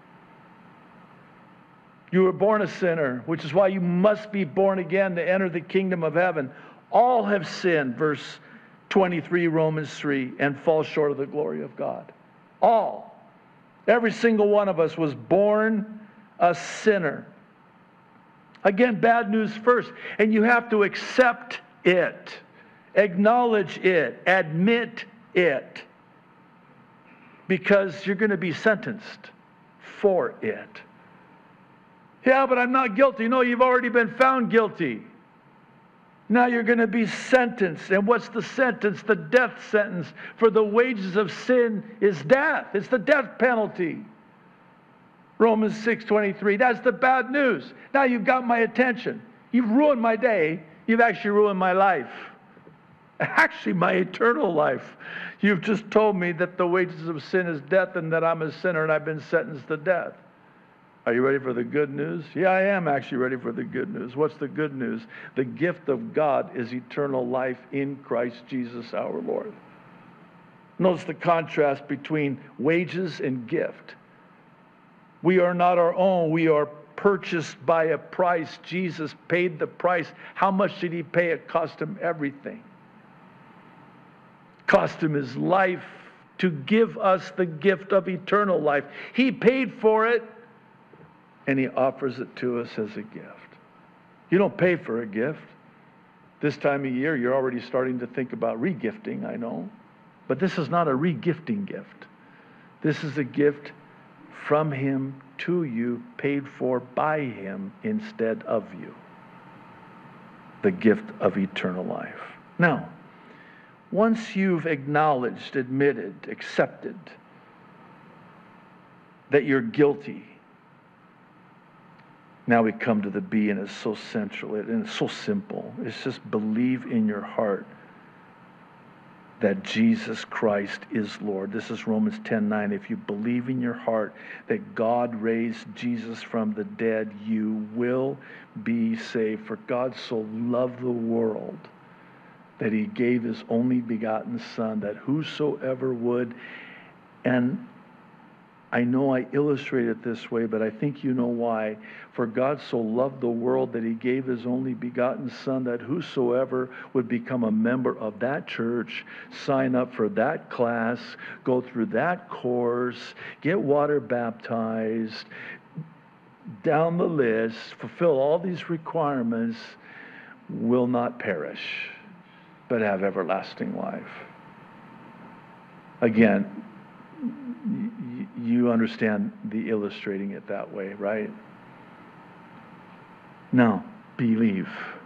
You were born a sinner, which is why you must be born again to enter the kingdom of heaven. All have sinned, verse twenty-three, Romans three, and fall short of the glory of God. All. Every single one of us was born a sinner. Again, bad news first, and you have to accept it, acknowledge it, admit it, because you're going to be sentenced for it. Yeah, but I'm not guilty. No, you've already been found guilty. Now you're going to be sentenced. And what's the sentence? The death sentence. For the wages of sin is death. It's the death penalty. Romans six twenty-three. That's the bad news. Now you've got my attention. You've ruined my day. You've actually ruined my life. Actually, my eternal life. You've just told me that the wages of sin is death and that I'm a sinner and I've been sentenced to death. Are you ready for the good news? Yeah, I am actually ready for the good news. What's the good news? The gift of God is eternal life in Christ Jesus our Lord. Notice the contrast between wages and gift. We are not our own. We are purchased by a price. Jesus paid the price. How much did He pay? It cost Him everything. It cost Him His life to give us the gift of eternal life. He paid for it, and He offers it to us as a gift. You don't pay for a gift. This time of year, you're already starting to think about regifting, I know. But this is not a regifting gift. This is a gift from Him to you, paid for by Him instead of you. The gift of eternal life. Now, once you've acknowledged, admitted, accepted that you're guilty, now we come to the B, and it's so central, and it's so simple. It's just believe in your heart that Jesus Christ is Lord. This is Romans ten nine. If you believe in your heart that God raised Jesus from the dead, you will be saved. For God so loved the world that he gave his only begotten Son, that whosoever would, and I know I illustrate it this way, but I think you know why. For God so loved the world that he gave his only begotten Son, that whosoever would become a member of that church, sign up for that class, go through that course, get water baptized, down the list, fulfill all these requirements, will not perish, but have everlasting life. Again, you understand the illustrating it that way, right? Now, believe.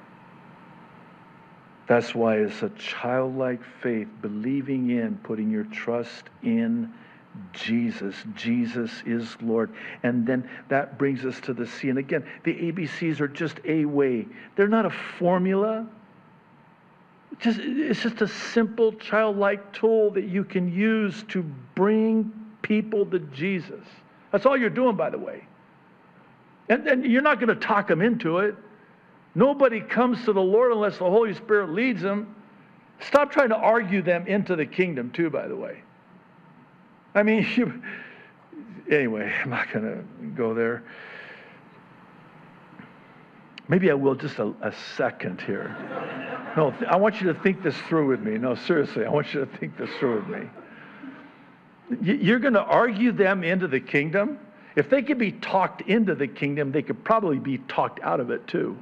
That's why it's a childlike faith, believing in, putting your trust in Jesus. Jesus is Lord. And then that brings us to the C. And again, the A B Cs are just a way. They're not a formula. Just, it's just a simple childlike tool that you can use to bring people to Jesus. That's all you're doing, by the way. And, and you're not going to talk them into it. Nobody comes to the Lord unless the Holy Spirit leads them. Stop trying to argue them into the kingdom, too, by the way. I mean, you, anyway, I'm not going to go there. Maybe I will just a, a second here. No, th- I want you to think this through with me. No, seriously, I want you to think this through with me. Y- you're going to argue them into the kingdom? If they could be talked into the kingdom, they could probably be talked out of it too.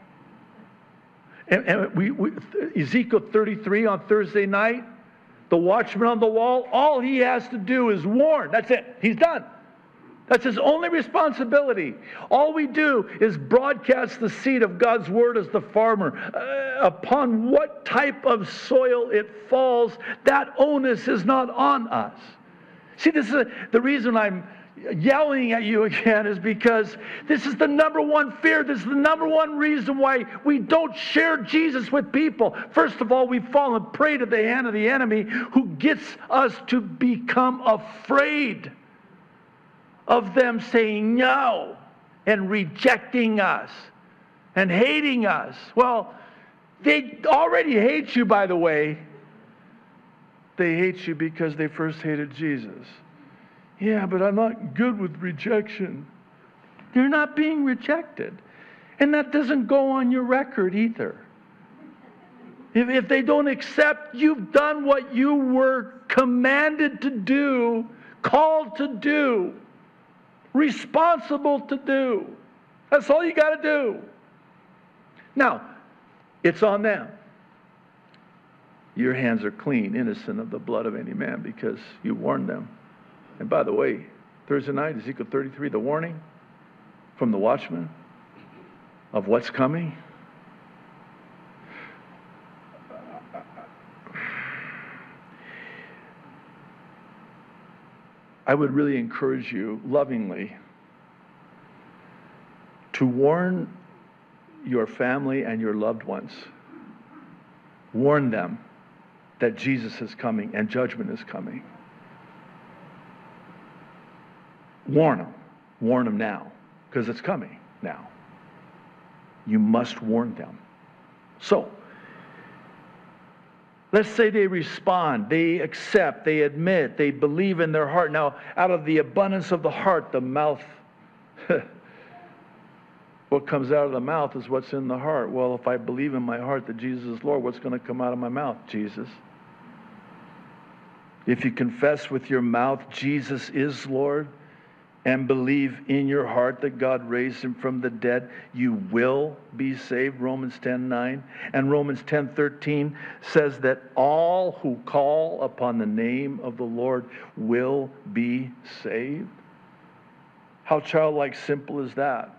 And, and we, we, Ezekiel thirty-three on Thursday night, the watchman on the wall, all he has to do is warn. That's it. He's done. That's his only responsibility. All we do is broadcast the seed of God's word as the farmer. Uh, upon what type of soil it falls, that onus is not on us. See, this is a, the reason I'm yelling at you again is because this is the number one fear. This is the number one reason why we don't share Jesus with people. First of all, we've fallen prey to the hand of the enemy who gets us to become afraid of them saying no and rejecting us and hating us. Well, they already hate you, by the way. They hate you because they first hated Jesus. Yeah, but I'm not good with rejection. You're not being rejected. And that doesn't go on your record either. If, if they don't accept, you've done what you were commanded to do, called to do, responsible to do. That's all you got to do. Now, it's on them. Your hands are clean, innocent of the blood of any man, because you warned them. And by the way, Thursday night, Ezekiel thirty-three, the warning from the watchman of what's coming. I would really encourage you lovingly to warn your family and your loved ones. Warn them that Jesus is coming and judgment is coming. Warn them. Warn them now, because it's coming now. You must warn them. So, let's say they respond, they accept, they admit, they believe in their heart. Now, out of the abundance of the heart, the mouth, what comes out of the mouth is what's in the heart. Well, if I believe in my heart that Jesus is Lord, what's going to come out of my mouth? Jesus. If you confess with your mouth Jesus is Lord, and believe in your heart that God raised him from the dead, you will be saved, Romans ten nine. And Romans ten thirteen says that all who call upon the name of the Lord will be saved. How childlike simple is that?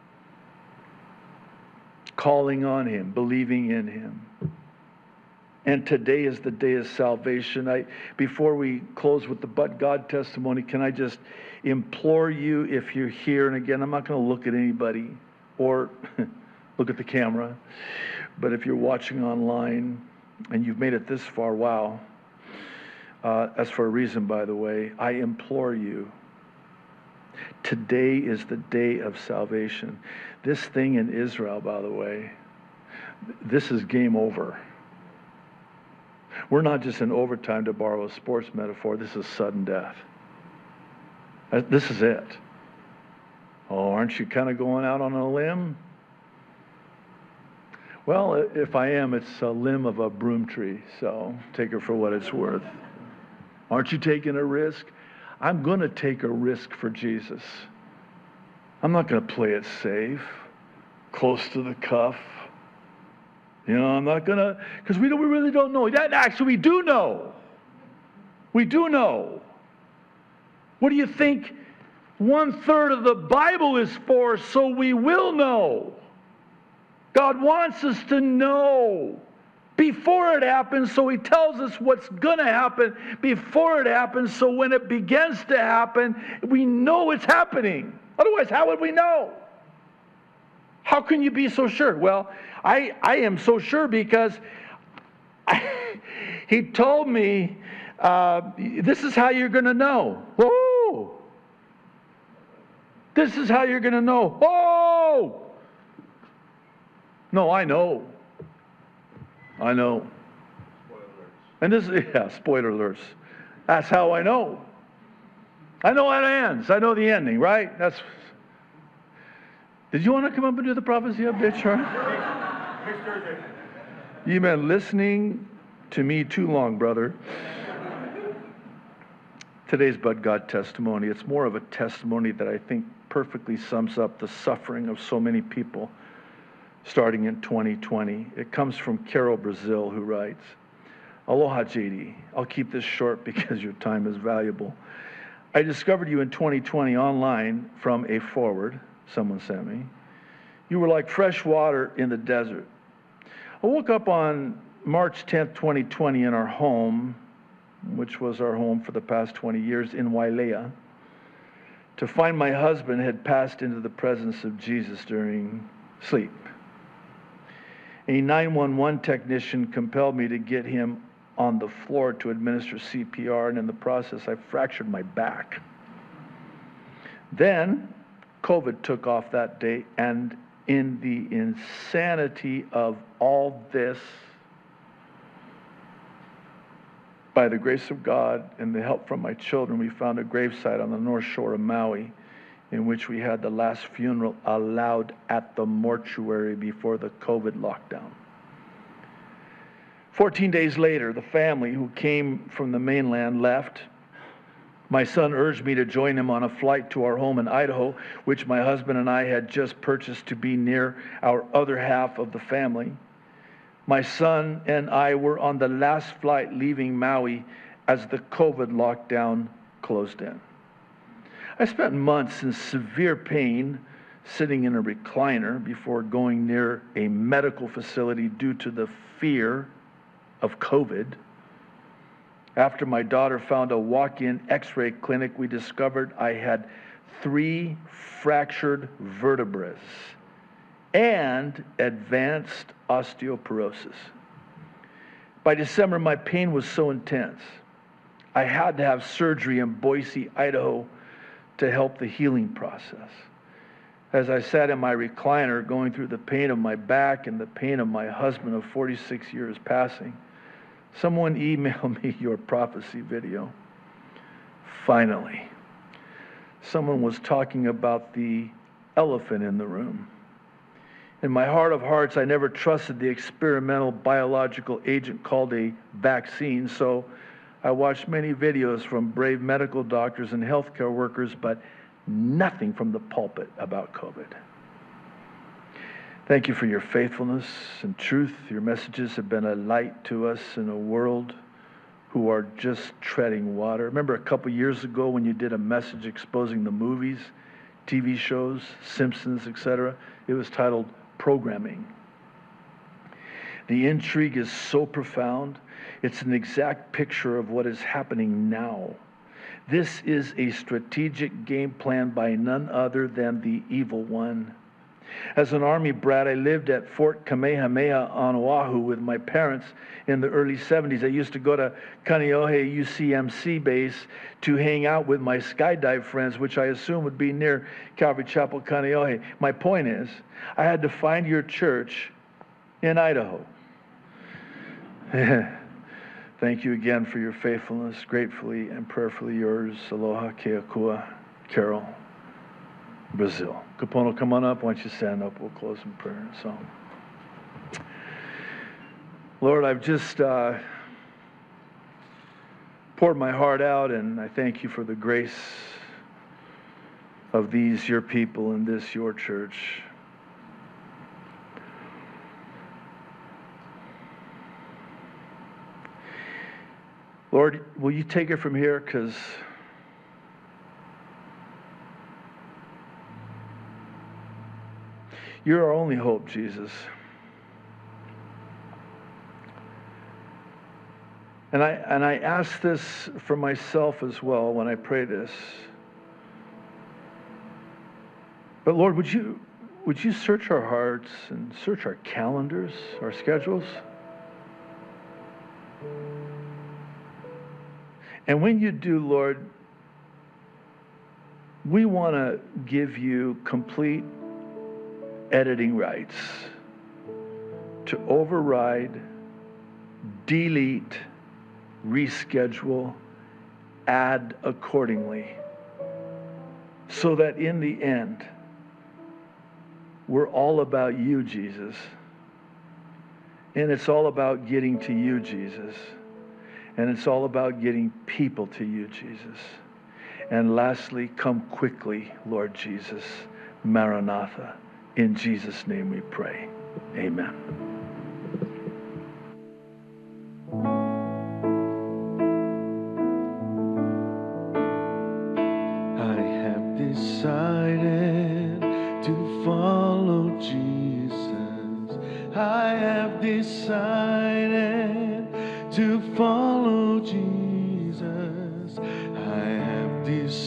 Calling on him, believing in him. And today is the day of salvation. I, before we close with the but God testimony, can I just implore you, if you're here, and again, I'm not going to look at anybody or look at the camera, but if you're watching online and you've made it this far, wow, uh, that's for a reason, by the way, I implore you, today is the day of salvation. This thing in Israel, by the way, this is game over. We're not just in overtime, to borrow a sports metaphor. This is sudden death. This is it. Oh, aren't you kind of going out on a limb? Well, if I am, it's a limb of a broom tree, so take it for what it's worth. Aren't you taking a risk? I'm going to take a risk for Jesus. I'm not going to play it safe, close to the cuff. You know, I'm not going to, because we, don't, we really don't know. That, actually, we do know. We do know. What do you think one third of the Bible is for? So we will know. God wants us to know before it happens, so he tells us what's going to happen before it happens, so when it begins to happen, we know it's happening. Otherwise, how would we know? How can you be so sure? Well, I, I am so sure because I, he told me, uh, this is how you're going to know. Whoa! This is how you're going to know. Whoa! No, I know. I know. Spoiler alerts. And this is, yeah, spoiler alerts. That's how I know. I know how it ends. I know the ending, right? That's. Did you want to come up and do the prophecy update, Charlie? Next Thursday. You've been listening to me too long, brother. Today's But God testimony. It's more of a testimony that I think perfectly sums up the suffering of so many people starting in twenty twenty. It comes from Carol Brazil, who writes, Aloha, J D. I'll keep this short because your time is valuable. I discovered you in twenty twenty online from a forward someone sent me. You were like fresh water in the desert. I woke up on March tenth, twenty twenty in our home, which was our home for the past twenty years in Wailea, to find my husband had passed into the presence of Jesus during sleep. A nine one one technician compelled me to get him on the floor to administer C P R, and in the process, I fractured my back. Then, COVID took off that day, and in the insanity of all this, by the grace of God and the help from my children, we found a gravesite on the north shore of Maui, in which we had the last funeral allowed at the mortuary before the COVID lockdown. Fourteen days later, the family who came from the mainland left. My son urged me to join him on a flight to our home in Idaho, which my husband and I had just purchased to be near our other half of the family. My son and I were on the last flight leaving Maui as the COVID lockdown closed in. I spent months in severe pain sitting in a recliner before going near a medical facility due to the fear of COVID. After my daughter found a walk-in x-ray clinic, we discovered I had three fractured vertebrae and advanced osteoporosis. By December, my pain was so intense, I had to have surgery in Boise, Idaho, to help the healing process. As I sat in my recliner going through the pain of my back and the pain of my husband of forty-six years passing, someone emailed me your prophecy video. Finally, someone was talking about the elephant in the room. In my heart of hearts, I never trusted the experimental biological agent called a vaccine, so I watched many videos from brave medical doctors and healthcare workers, but nothing from the pulpit about COVID. Thank you for your faithfulness and truth. Your messages have been a light to us in a world who are just treading water. Remember a couple years ago when you did a message exposing the movies, T V shows, Simpsons, et cetera? It was titled Programming. The intrigue is so profound. It's an exact picture of what is happening now. This is a strategic game plan by none other than the evil one. As an Army brat, I lived at Fort Kamehameha on Oahu with my parents in the early seventies. I used to go to Kaneohe U C M C base to hang out with my skydive friends, which I assume would be near Calvary Chapel, Kaneohe. My point is, I had to find your church in Idaho. Thank you again for your faithfulness. Gratefully and prayerfully yours, Aloha Keakua, Carol, Brazil. Kapono, come on up. Why don't you stand up? We'll close in prayer and song. Lord, I've just uh, poured my heart out, and I thank you for the grace of these, your people, in this, your church. Lord, will you take it from here? Because you're our only hope, Jesus. And I and I ask this for myself as well when I pray this. But Lord, would you would you search our hearts and search our calendars, our schedules? And when you do, Lord, we want to give you complete editing rights to override, delete, reschedule, add accordingly, so that in the end, we're all about you, Jesus. And it's all about getting to you, Jesus. And it's all about getting people to you, Jesus. And lastly, come quickly, Lord Jesus. Maranatha. In Jesus' name we pray. Amen. I have decided to follow Jesus. I have decided to follow Jesus. I have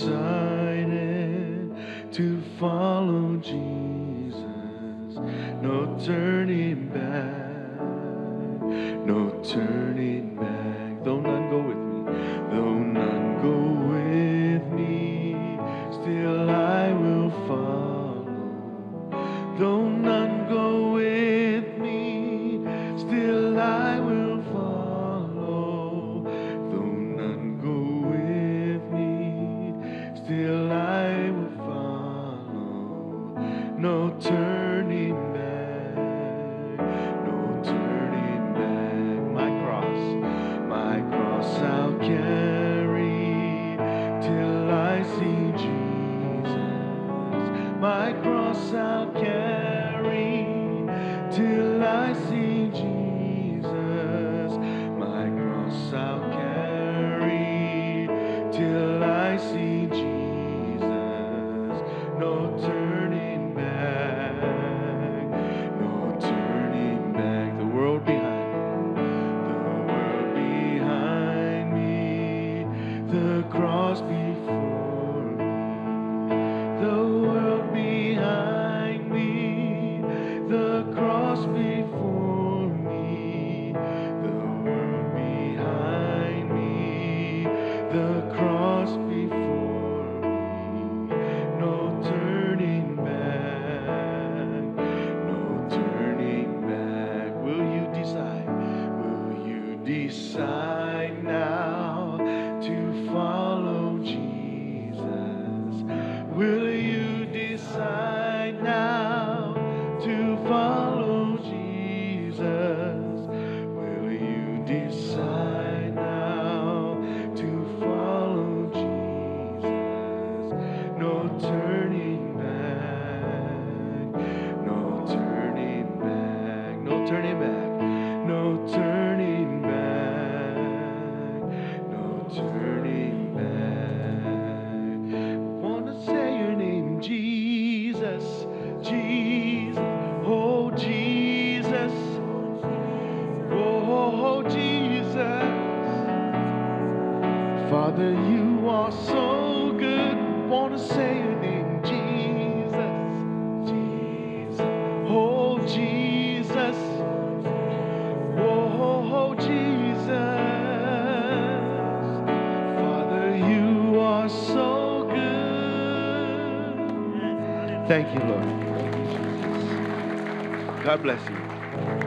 decided to follow Jesus. No turning back, no turning back. Though none go with me, though none go with me, still I will follow. Though none go with me, still I will follow. Though none go with me, still I will follow. No turning back, no turning back. My cross, my cross I'll carry till I see Jesus. My cross I'll carry till I see Jesus. My cross I'll carry till I see Jesus. No turning back, no turning back. The world behind me, the world behind me, the cross before me, the world behind me, the cross before me, the world behind me, the cross before me. No turning back, no turning back. Will you decide? Will you decide now to follow Jesus? Will you decide now to follow Jesus? Will you decide now to follow Jesus? No turning back, no turning back, no turning back, no turning back, no turning back. Wanna say your name, Jesus, Jesus, oh Jesus, oh Jesus. Father, you are so good. Wanna say your name, Jesus, Jesus, oh Jesus, oh Jesus. Father, you are so good. Thank you, Lord. Thank you, Jesus. God bless you.